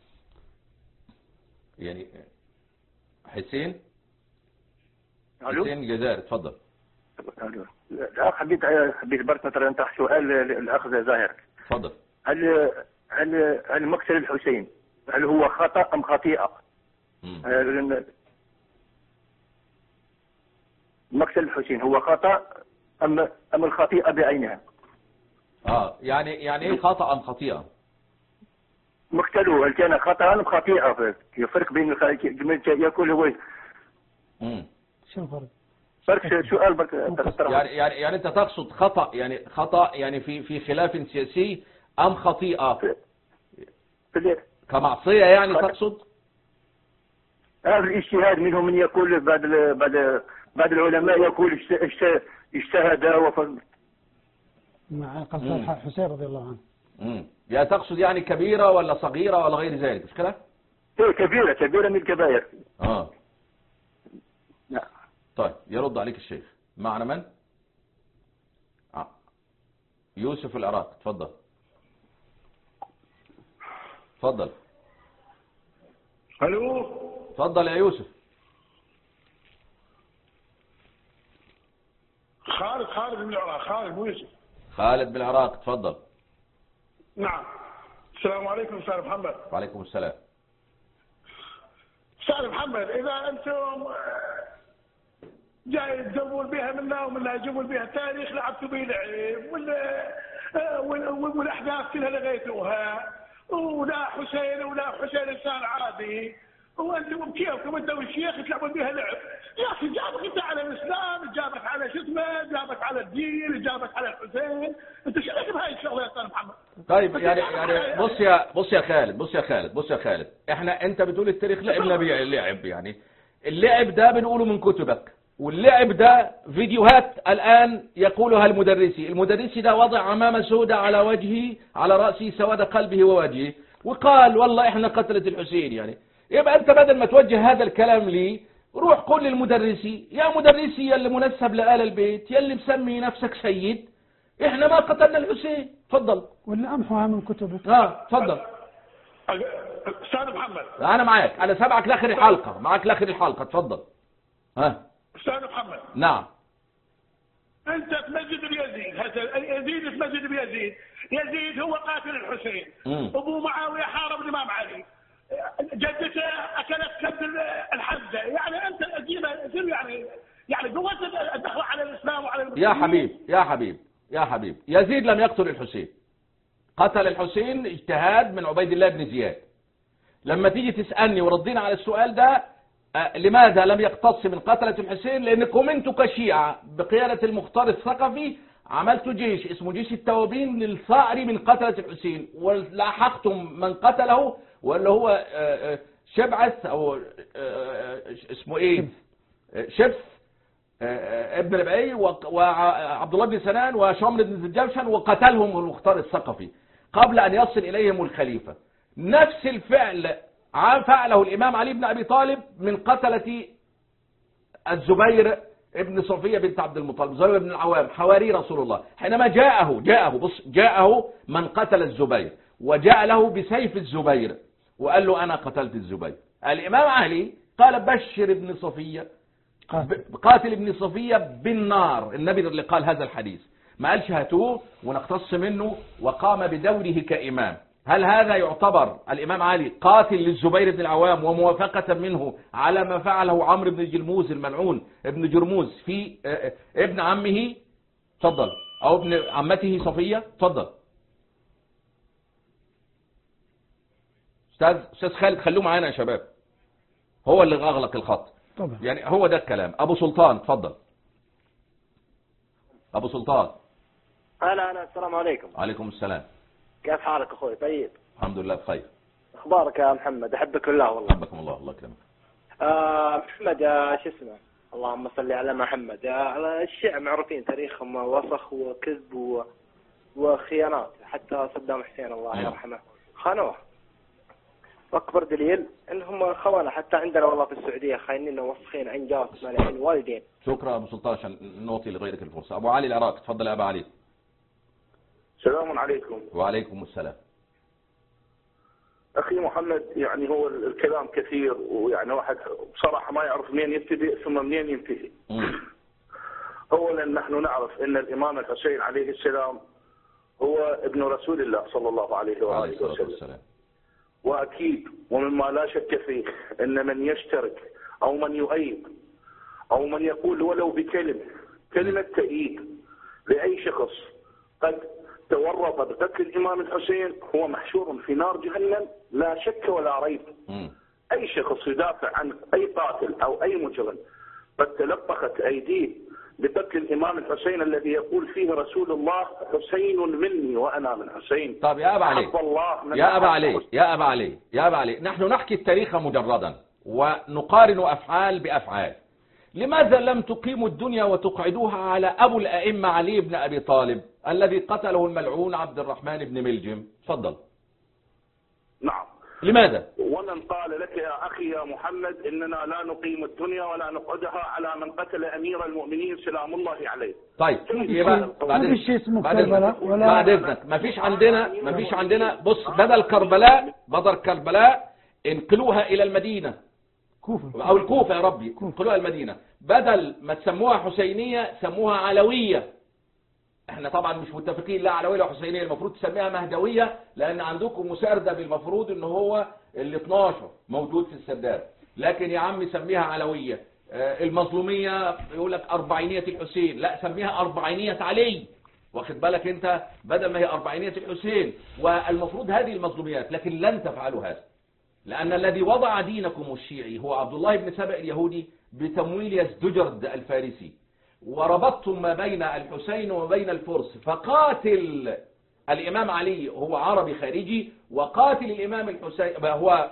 يعني حسين حسين جزائر تفضل. الأخ حبيت حبيت برك مثلا نطرح سؤال للأخ زاهر. تفضل. هل هل هل مقتل الحسين هل هو خطأ أم خطيئة؟ مقتل الحسين هو خطأ أم أم الخطيئة بعينها؟ اه يعني يعني ايه خطأ أم خطيئة؟ مقتله هل كان خطأ أم خطيئة؟ الفرق بين يقول هو امم شو الفرق؟ فرق سؤال برك يعني يعني يعني انت تقصد خطأ يعني خطأ يعني في في خلاف سياسي أم خطيئة؟ كمعصية يعني تقصد؟ هذا الاجتهاد منهم من يقول بعد بعد بعد العلماء يقول اجتهد وفضل مع قصة حسين رضي الله عنه. امم يا تقصد يعني كبيرة ولا صغيرة ولا غير ذلك مش كده؟ ايه كبيرة كبيرة من الكبائر. اه نعم. طيب يرد عليك الشيخ. معنا من؟ آه. يوسف العراق تفضل. تفضل. الو تفضل يا يوسف. خالد خالد من العراق. خالد مو يوسف. خالد من العراق تفضل. نعم. السلام عليكم استاذ محمد. وعليكم السلام. استاذ محمد اذا انتم جاي تدور بها منا ومنا تجيبون بها التاريخ لعبتوا به لعب وال والاحداث كلها لغيتوها ولا حسين ولا حسين انسان عادي وانتم بكيفكم انت والشيخ تلعبون بها لعب. يا اخي جابك انت على الاسلام، جابك على شو اسمه، جابك على الدين، جابك على الحسين، انت شو لك بهاي الشغله يا استاذ محمد؟ طيب يعني يعني بص يا بص يا خالد بص يا خالد بص يا خالد احنا انت بتقول التاريخ لعبنا بيه اللعب، يعني اللعب ده بنقوله من كتبك، واللعب ده فيديوهات الآن يقولها المدرسي. المدرسي ده وضع عمامة سوداء على وجهه على رأسه سواد قلبه ووجهه وقال والله احنا قتلت الحسين. يعني يبقى انت بدل ما توجه هذا الكلام لي روح قل للمدرسي يا مدرسي يا اللي منسب لآل البيت يا اللي مسمي نفسك سيد احنا ما قتلنا الحسين. تفضل. ولا امحوها من كتبك. اه تفضل. استاذ محمد انا معاك، انا سامعك لاخر الحلقة، معاك لاخر الحلقة. تفضل. ها استاذ محمد. نعم. انت في مسجد بيزيد هسه يزيد في مسجد بيزيد، يزيد هو قاتل الحسين. مم. ابو معاويه حارب الامام علي، جدته اكلت كبد الحزه، يعني انت اجيب يعني يعني قوه الدخل على الاسلام وعلى المسلمين. يا حبيب يا حبيب يا حبيب يزيد لم يقتل الحسين، قتل الحسين اجتهاد من عبيد الله بن زياد. لما تيجي تسألني وردينا على السؤال ده أه لماذا لم يقتص من قتلة الحسين؟ لأنكم انتوا كشيعة بقيادة المختار الثقفي عملتوا جيش اسمه جيش التوابين للثأر من قتلة الحسين ولاحقتم من قتله واللي هو شبعث او اسمه ايه شبث ابن ربعي وعبد الله بن سنان وشامر بن الجوشن وقتلهم المختار الثقفي قبل ان يصل اليهم الخليفة. نفس الفعل فعله الامام علي بن ابي طالب من قتلة الزبير ابن صفية بنت عبد المطلب، زبير بن العوام حواري رسول الله. حينما جاءه جاءه بص جاءه من قتل الزبير وجاء له بسيف الزبير وقال له انا قتلت الزبير، الإمام علي قال بشر ابن صفية قاتل ابن صفية بالنار، النبي اللي قال هذا الحديث، ما قالش هاتوه ونقتص منه وقام بدوره كإمام. هل هذا يعتبر الإمام علي قاتل للزبير بن العوام وموافقة منه على ما فعله عمرو بن جرموز الملعون ابن جرموز في ابن عمه؟ تفضل. أو ابن عمته صفية. تفضل أستاذ أستاذ خالد، خلوه معانا يا شباب، هو اللي أغلق الخط طبعا. يعني هو ده الكلام. أبو سلطان تفضل. أبو سلطان. هلا هلا، السلام عليكم. عليكم السلام. كيف حالك أخوي؟ طيب الحمد لله بخير. أخبارك يا محمد؟ أحبك الله والله. أحبكم الله. الله يكرمك. آه محمد، آه شو اسمه، اللهم صل على محمد. آه الشيعة معروفين تاريخهم وسخ وكذب و... وخيانات، حتى صدام حسين الله يرحمه خانوه. واكبر دليل انهم خونه، حتى عندنا والله في السعوديه خاينين ووسخين عن جاس مالحين والدين. شكرا ابو سلطان، عشان نعطي لغيرك الفرصه. ابو علي العراق تفضل يا ابو علي. السلام عليكم. وعليكم السلام. اخي محمد، يعني هو الكلام كثير، ويعني واحد بصراحه ما يعرف منين يبتدئ ثم منين ينتهي. اولا نحن نعرف ان الامام الحسين عليه السلام هو ابن رسول الله صلى الله عليه واله وسلم. وأكيد ومما لا شك فيه أن من يشترك أو من يؤيد أو من يقول ولو بكلمة كلمة تأييد لأي شخص قد تورط بقتل الإمام الحسين هو محشور في نار جهنم لا شك ولا ريب. أي شخص يدافع عن أي قاتل أو أي مجرم قد تلطخت أيديه بقتل الإمام الحسين الذي يقول فيه رسول الله حسين مني وأنا من حسين. طب يا أبا علي يا أبا علي يا أبا علي يا أبا علي نحن نحكي التاريخ مجردا ونقارن أفعال بأفعال. لماذا لم تقيموا الدنيا وتقعدوها على أبو الأئمة علي بن أبي طالب الذي قتله الملعون عبد الرحمن بن ملجم؟ تفضل. نعم. لماذا؟ ومن قال لك يا أخي يا محمد إننا لا نقيم الدنيا ولا نقعدها على من قتل أمير المؤمنين سلام الله عليه. طيب يبقى بعد ما فيش اسمه بعد كربلاء ولا بعد إذنك ما فيش عندنا ما فيش عندنا بص، بدل كربلاء بدل كربلاء انقلوها إلى المدينة كوفة أو الكوفة يا ربي، انقلوها المدينة. بدل ما تسموها حسينية سموها علوية. احنا طبعا مش متفقين لا علوية ولا حسينية، المفروض تسميها مهدوية لان عندكم مساردة بالمفروض ان هو ال اثناشر موجود في السداد، لكن يا عم سميها علوية. اه المظلومية يقول لك اربعينية الحسين، لا سميها اربعينية علي، واخد بالك انت، بدل ما هي اربعينية الحسين. والمفروض هذه المظلوميات، لكن لن تفعلوا هذا لان الذي وضع دينكم الشيعي هو عبد الله بن سبأ اليهودي بتمويل يزدجرد الفارسي، وربطتم ما بين الحسين وما بين الفرس. فقاتل الإمام علي هو عربي خارجي، وقاتل الإمام الحسين هو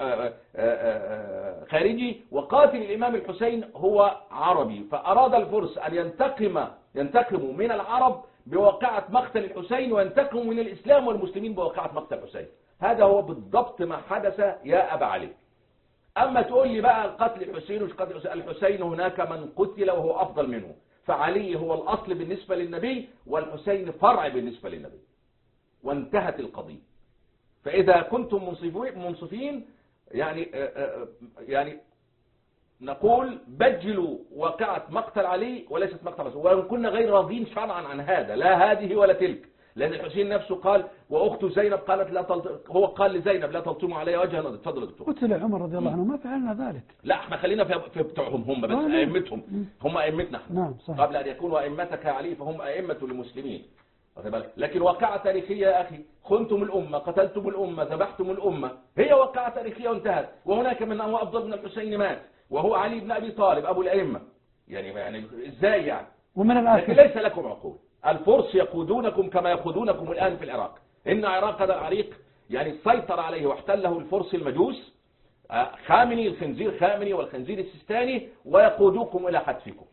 خارجي، وقاتل الإمام الحسين هو عربي. فأراد الفرس أن ينتقم ينتقموا من العرب بواقعة مقتل الحسين، وينتقموا من الإسلام والمسلمين بواقعة مقتل الحسين. هذا هو بالضبط ما حدث يا أبا علي. أما تقول لي بقى قتل الحسين وش قتل الحسين، هناك من قتل وهو أفضل منه، فعلي هو الأصل بالنسبة للنبي والحسين فرع بالنسبة للنبي، وانتهت القضية. فإذا كنتم منصفين يعني يعني نقول بجلوا واقعة مقتل علي وليست مقتل رسول، ولو كنا غير راضين شرعا عن هذا، لا هذه ولا تلك، لأن الحسين نفسه قال وأخته زينب قالت لا تلط... هو قال لزينب لا تلطموا علي وجهها. تفضل يا دكتور. قتل عمر رضي الله عنه ما فعلنا ذلك. لا احنا خلينا في, في بتوعهم هم بس، ائمتهم هم ائمتنا احنا. نعم صحيح. قبل ان يكونوا ائمتك يا علي فهم ائمه للمسلمين، واخد بالك. لكن واقعه تاريخيه يا اخي، خنتم الامه، قتلتم الامه، ذبحتم الامه، هي واقعه تاريخيه وانتهت. وهناك من هو افضل من الحسين مات وهو علي بن ابي طالب ابو الائمه. يعني يعني ازاي يعني؟ ومن الآخر لكن ليس لكم عقول. الفرس يقودونكم كما يقودونكم الآن في العراق. إن عراق هذا العريق يعني سيطر عليه واحتله الفرس المجوس، خامني الخنزير خامني والخنزير السيستاني، ويقودوكم إلى حتفكم.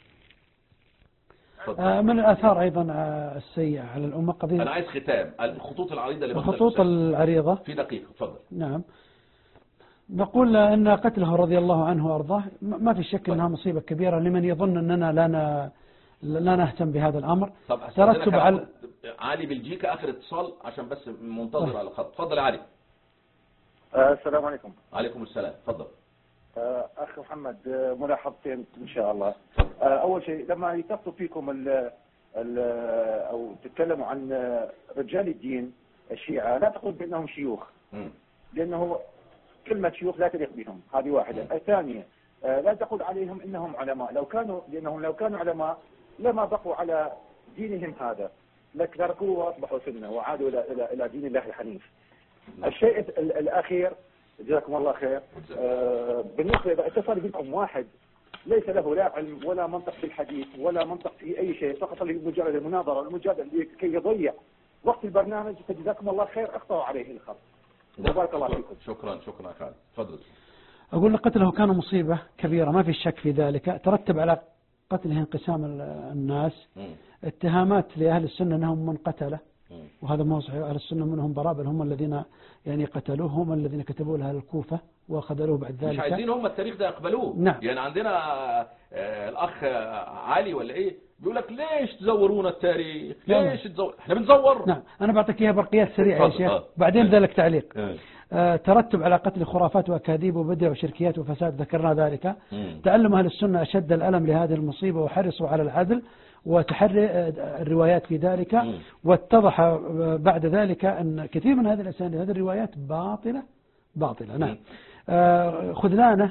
من الآثار أيضا السيئة على الأمة قضية. أنا عايز ختام الخطوط العريضة. الخطوط العريضة في دقيقة تفضل. نعم. نقول أن قتله رضي الله عنه وأرضاه ما في شك أنها مصيبة كبيرة لمن يظن أننا لا لا نهتم بهذا الأمر. ترتب على علي بلجيكا آخر اتصال عشان بس منتظر على الخط. تفضل يا علي. السلام عليكم. عليكم السلام. تفضل. أخ محمد ملاحظتين إن شاء الله. أول شيء لما يتصل فيكم ال ال أو تتكلموا عن رجال الدين الشيعة لا تقول بأنهم شيوخ، لأنه كلمة شيوخ لا تليق بهم، هذه واحدة. الثانية لا تقول عليهم إنهم علماء، لو كانوا لأنهم لو كانوا علماء لما بقوا على دينهم هذا، لك تركوه وأصبحوا سنة وعادوا إلى إلى إلى دين الله الحنيف. الشيء الأخير جزاكم الله خير، آه بالنسبة إذا اتصل بكم واحد ليس له لا علم ولا منطق في الحديث ولا منطق في أي شيء، فقط لمجرد المناظرة والمجادلة كي يضيع وقت البرنامج، فجزاكم الله خير أخطأوا عليه الخط. بارك الله فيكم. شكرا شكرا خالد، تفضل. أقول لك قتله كان مصيبة كبيرة ما في شك في ذلك، ترتب على قتله انقسام الناس، اتهامات لأهل السنة أنهم من قتله، وهذا ما هو صحيح. أهل السنة منهم براء، بل هم الذين يعني قتلوه، هم الذين كتبوا لها الكوفة وخذلوه بعد ذلك. مش عايزين هم التاريخ ده يقبلوه. نعم. يعني عندنا آه الأخ علي ولا إيه بيقول لك ليش تزورونا التاريخ؟ ليش تزور؟ احنا بنزور. نعم أنا بعطيك إياها برقيات سريعة يا شيخ، بعدين ذلك تعليق. آه ترتب على قتل خرافات وأكاذيب وبدع وشركيات وفساد، ذكرنا ذلك. مم. تعلم أهل السنة أشد الألم لهذه المصيبة وحرصوا على العدل وتحري الروايات في ذلك. مم. واتضح بعد ذلك أن كثير من هذه الأسانيد هذه الروايات باطلة باطلة. نعم. آه خذلانه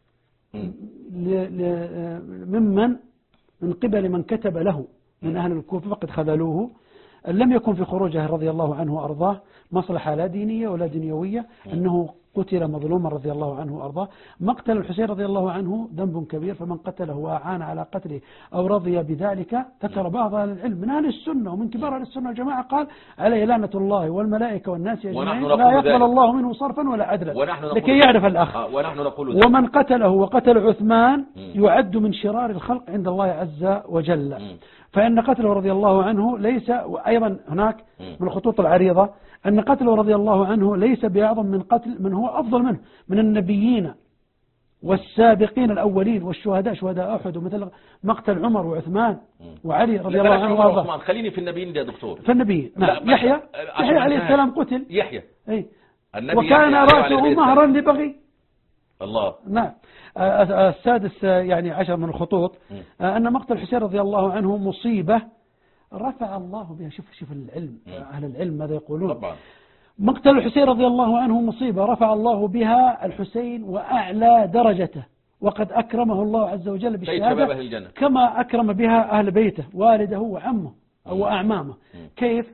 ممن من قبل من كتب له من أهل الكوفة فقد خذلوه. لم يكن في خروجه رضي الله عنه وأرضاه مصلحة لا دينية ولا دنيوية، أنه قتل مظلوما رضي الله عنه وأرضاه. مقتل الحسين رضي الله عنه ذنب كبير، فمن قتله وأعان على قتله أو رضي بذلك. ذكر بعض أهل العلم من أهل السنة ومن كبار أهل السنة والجماعة قال عليه لعنة الله والملائكة والناس أجمعين لا يقبل الله منه صرفا ولا عدلا، لكي يعرف الأخ. آه ونحن نقول ومن قتله وقتل عثمان يعد من شرار الخلق عند الله عز وجل. م. فإن قتله رضي الله عنه ليس، وأيضا هناك من الخطوط العريضة أن قتله رضي الله عنه ليس بأعظم من قتل من هو أفضل منه من النبيين والسابقين الأولين والشهداء، شهداء أحد، ومثل مقتل عمر وعثمان وعلي رضي الله عنه وارضاه. خليني في النبيين يا دكتور. في النبيين نعم. يحيى يحيى عليه السلام قتل. يحيى أي وكان رأسه مهرا لبغي الله. نعم. السادس يعني عشر من الخطوط أن مقتل الحسين رضي الله عنه مصيبة رفع الله بها. شوف شوف العلم، أهل العلم ماذا يقولون. طبعا. مقتل الحسين رضي الله عنه مصيبة رفع الله بها الحسين وأعلى درجته، وقد أكرمه الله عز وجل بالشهادة كما أكرم بها أهل بيته والده وعمه أو أعمامه. كيف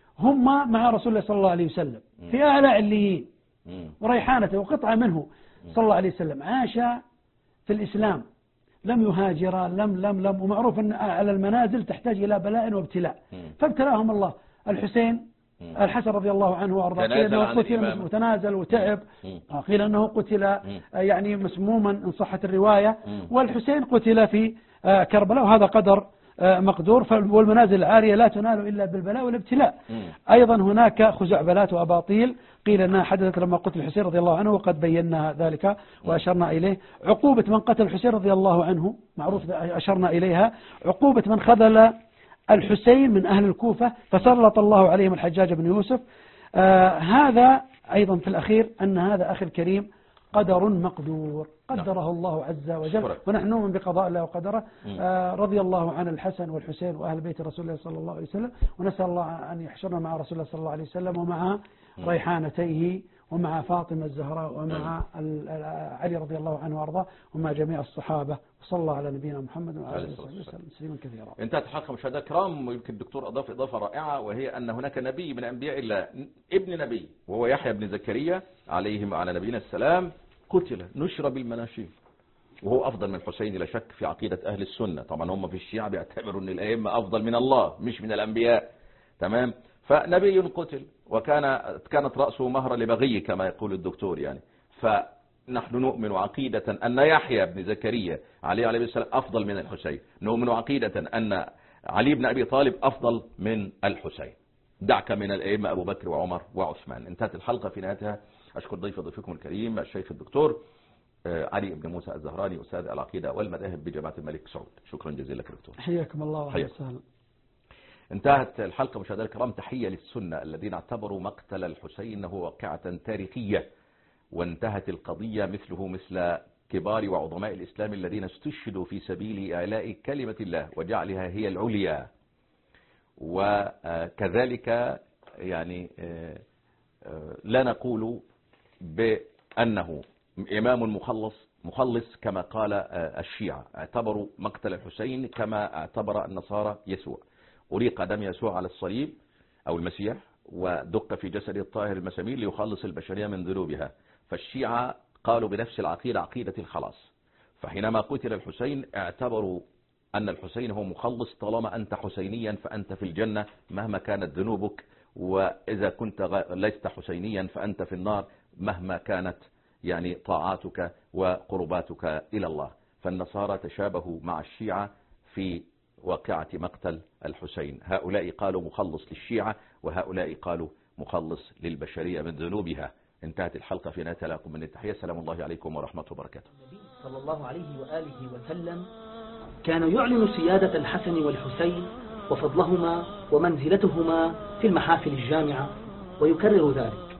هم مع رسول الله صلى الله عليه وسلم في أعلى عليين وريحانته وقطعة منه صلى الله عليه وسلم. عاش في الإسلام، لم يهاجر، لم لم لم ومعروف أن على المنازل تحتاج إلى بلاء وابتلاء، فابتلاهم الله. الحسين الحسن رضي الله عنه وأرضاه قيل أنه قتل وتنازل وتعب، قيل أنه قتل يعني مسموما إن صحت الرواية، والحسين قتل في كربلاء، وهذا قدر مقدور. والمنازل العارية لا تنال إلا بالبلاء والابتلاء. أيضا هناك خزعبلات وأباطيل قيل أنها حدثت لما قتل الحسين رضي الله عنه، وقد بينا ذلك وأشرنا إليه. عقوبة من قتل الحسين رضي الله عنه معروف أشرنا إليها، عقوبة من خذل الحسين من أهل الكوفة فسلط الله عليهم الحجاج بن يوسف. آه هذا أيضا في الأخير أن هذا أخي الكريم قدر مقدور قدره الله عز وجل، ونحن نؤمن بقضاء الله وقدره. آه رضي الله عن الحسن والحسين وأهل بيت رسول الله صلى الله عليه وسلم، ونسأل الله أن يحشرنا مع رسول الله صلى الله عليه وسلم ومع ريحانتيه ومع فاطمة الزهراء ومع علي رضي الله عنه وارضاه ومع جميع الصحابة، وصلى الله على نبينا محمد وعلى اله وصحبه وسلم تسليما كثيرا. انتهت الحلقة مشاهدينا الكرام، ويمكن الدكتور أضاف إضافة رائعة، وهي أن هناك نبي من أنبياء الله ابن نبي وهو يحيى بن زكريا عليهم وعلى نبينا السلام، قتل نشر بالمناشير، وهو أفضل من الحسين لا شك في عقيدة أهل السنة. طبعا هم في الشيعة بيعتبروا أن الأئمة أفضل من الله مش من الأنبياء، تمام. فنبي قتل وكان كانت رأسه مهر لبغي كما يقول الدكتور يعني. فنحن نؤمن عقيدة أن يحيى بن زكريا عليه عليه السلام أفضل من الحسين، نؤمن عقيدة أن علي بن أبي طالب أفضل من الحسين. دعك من الأئمة أبو بكر وعمر وعثمان. انتهت الحلقة في نهايتها. أشكر ضيف ضيفكم الكريم الشيخ الدكتور علي بن موسى الزهراني أستاذ العقيدة والمذاهب بجامعة الملك سعود. شكرا جزيلا لك دكتور. حياكم الله وأهلا وسهلا. انتهت الحلقة مشاهدينا الكرام. تحية للسنة الذين اعتبروا مقتل الحسين هو واقعة تاريخية، وانتهت القضية مثله مثل كبار وعظماء الإسلام الذين استشهدوا في سبيل إعلاء كلمة الله وجعلها هي العليا. وكذلك يعني لا نقول بأنه إمام مخلص مخلص كما قال الشيعة، اعتبروا مقتل الحسين كما اعتبر النصارى يسوع، أريق دم يسوع على الصليب أو المسيح ودق في جسد الطاهر المسامير ليخلص البشرية من ذنوبها. فالشيعة قالوا بنفس العقيدة عقيدة الخلاص، فحينما قتل الحسين اعتبروا أن الحسين هو مخلص، طالما أنت حسينيا فأنت في الجنة مهما كانت ذنوبك، وإذا كنت لست حسينيا فأنت في النار مهما كانت يعني طاعاتك وقرباتك إلى الله. فالنصارى تشابهوا مع الشيعة في واقعة مقتل الحسين، هؤلاء قالوا مخلص للشيعة وهؤلاء قالوا مخلص للبشرية من ذنوبها. انتهت الحلقة، في نهاية لكم من التحية، سلام الله عليكم ورحمة وبركاته. صلى الله عليه وآله وسلم كان يعلن سيادة الحسن والحسين وفضلهما ومنزلتهما في المحافل الجامعة ويكرر ذلك.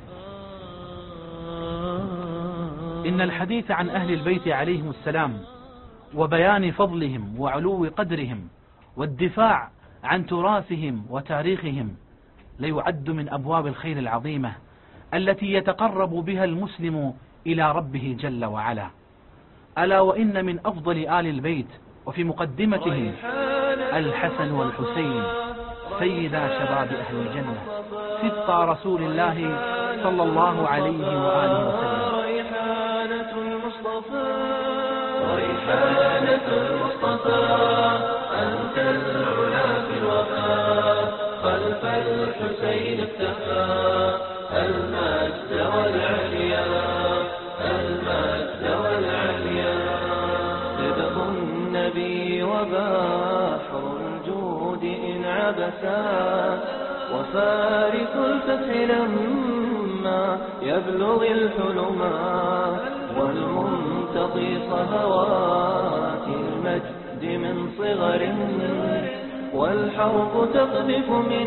إن الحديث عن أهل البيت عليهم السلام وبيان فضلهم وعلو قدرهم والدفاع عن تراثهم وتاريخهم ليعد من أبواب الخير العظيمة التي يتقرب بها المسلم إلى ربه جل وعلا. ألا وإن من أفضل آل البيت وفي مقدمتهم الحسن والحسين سيدا شباب أهل الجنة، سبطا رسول الله صلى الله عليه وآله وسلم. ريحانة المصطفى ريحانة المصطفى أنت العلا في الوفاء، خلف الحسين اختفى المجد والعليا المجد والعليا. صدق النبي وبحر الجود إن عبسا، وفارس الفتح لما يبلغ الحلما، والمنتقي صهوات المجد من صغر، والحرب تقذف من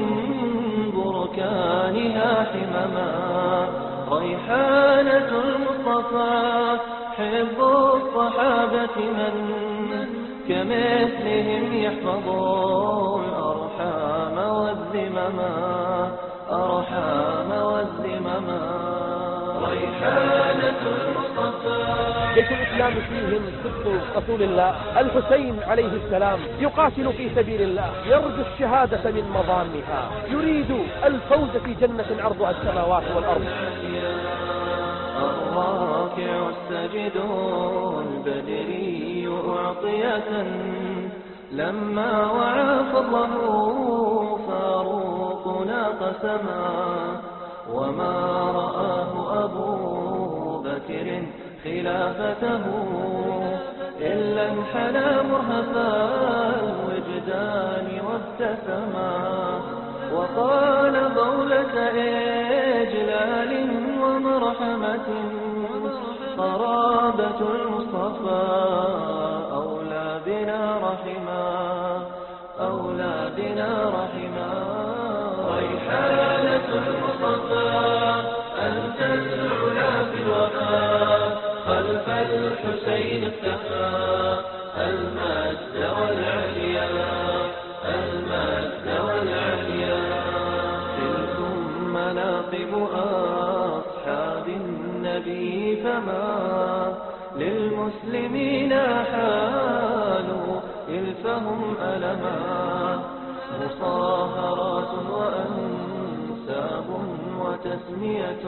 بركانها حمما. ريحانة المصطفى حب الصحابة من كمثلهم يحفظون الأرحام والذمما أرحام والذمما. ريحانة المصطفى جيش الإسلام فيهم سبط رسول الله الحسين عليه السلام، يقاتل في سبيل الله، يرجو الشهادة من مظانها، يريد الفوز في جنة عرضها السماوات والأرض. الراكع السجد البدري أعطية، لما وعى فضله فاروقنا قسما، وما رآه أبو بكر خلافته إلا انحنى مرهفا الوجدان وابتسما، وقال قولة إجلال ومرحمة، قرابة المصطفى أولى بنا رحما أولى بنا رحما. ريحانة المصطفى أنت العلا في الوفاء، خلف الحسين اختفى المجد والعليا المجد والعليا. تلكم مناقب أصحاب النبي، فما للمسلمين حالوا إلفهم ألما، مصاهرات وأنساب وتسمية،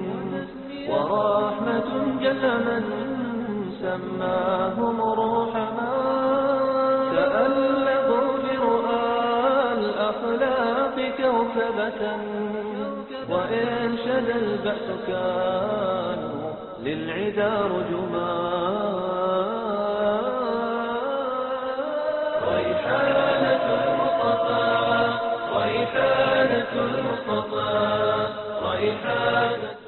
ورحمة جل من سماهم رحما. تألقوا برؤى الأخلاق كوكبة، وإن شد البأس كانوا للعدا رجما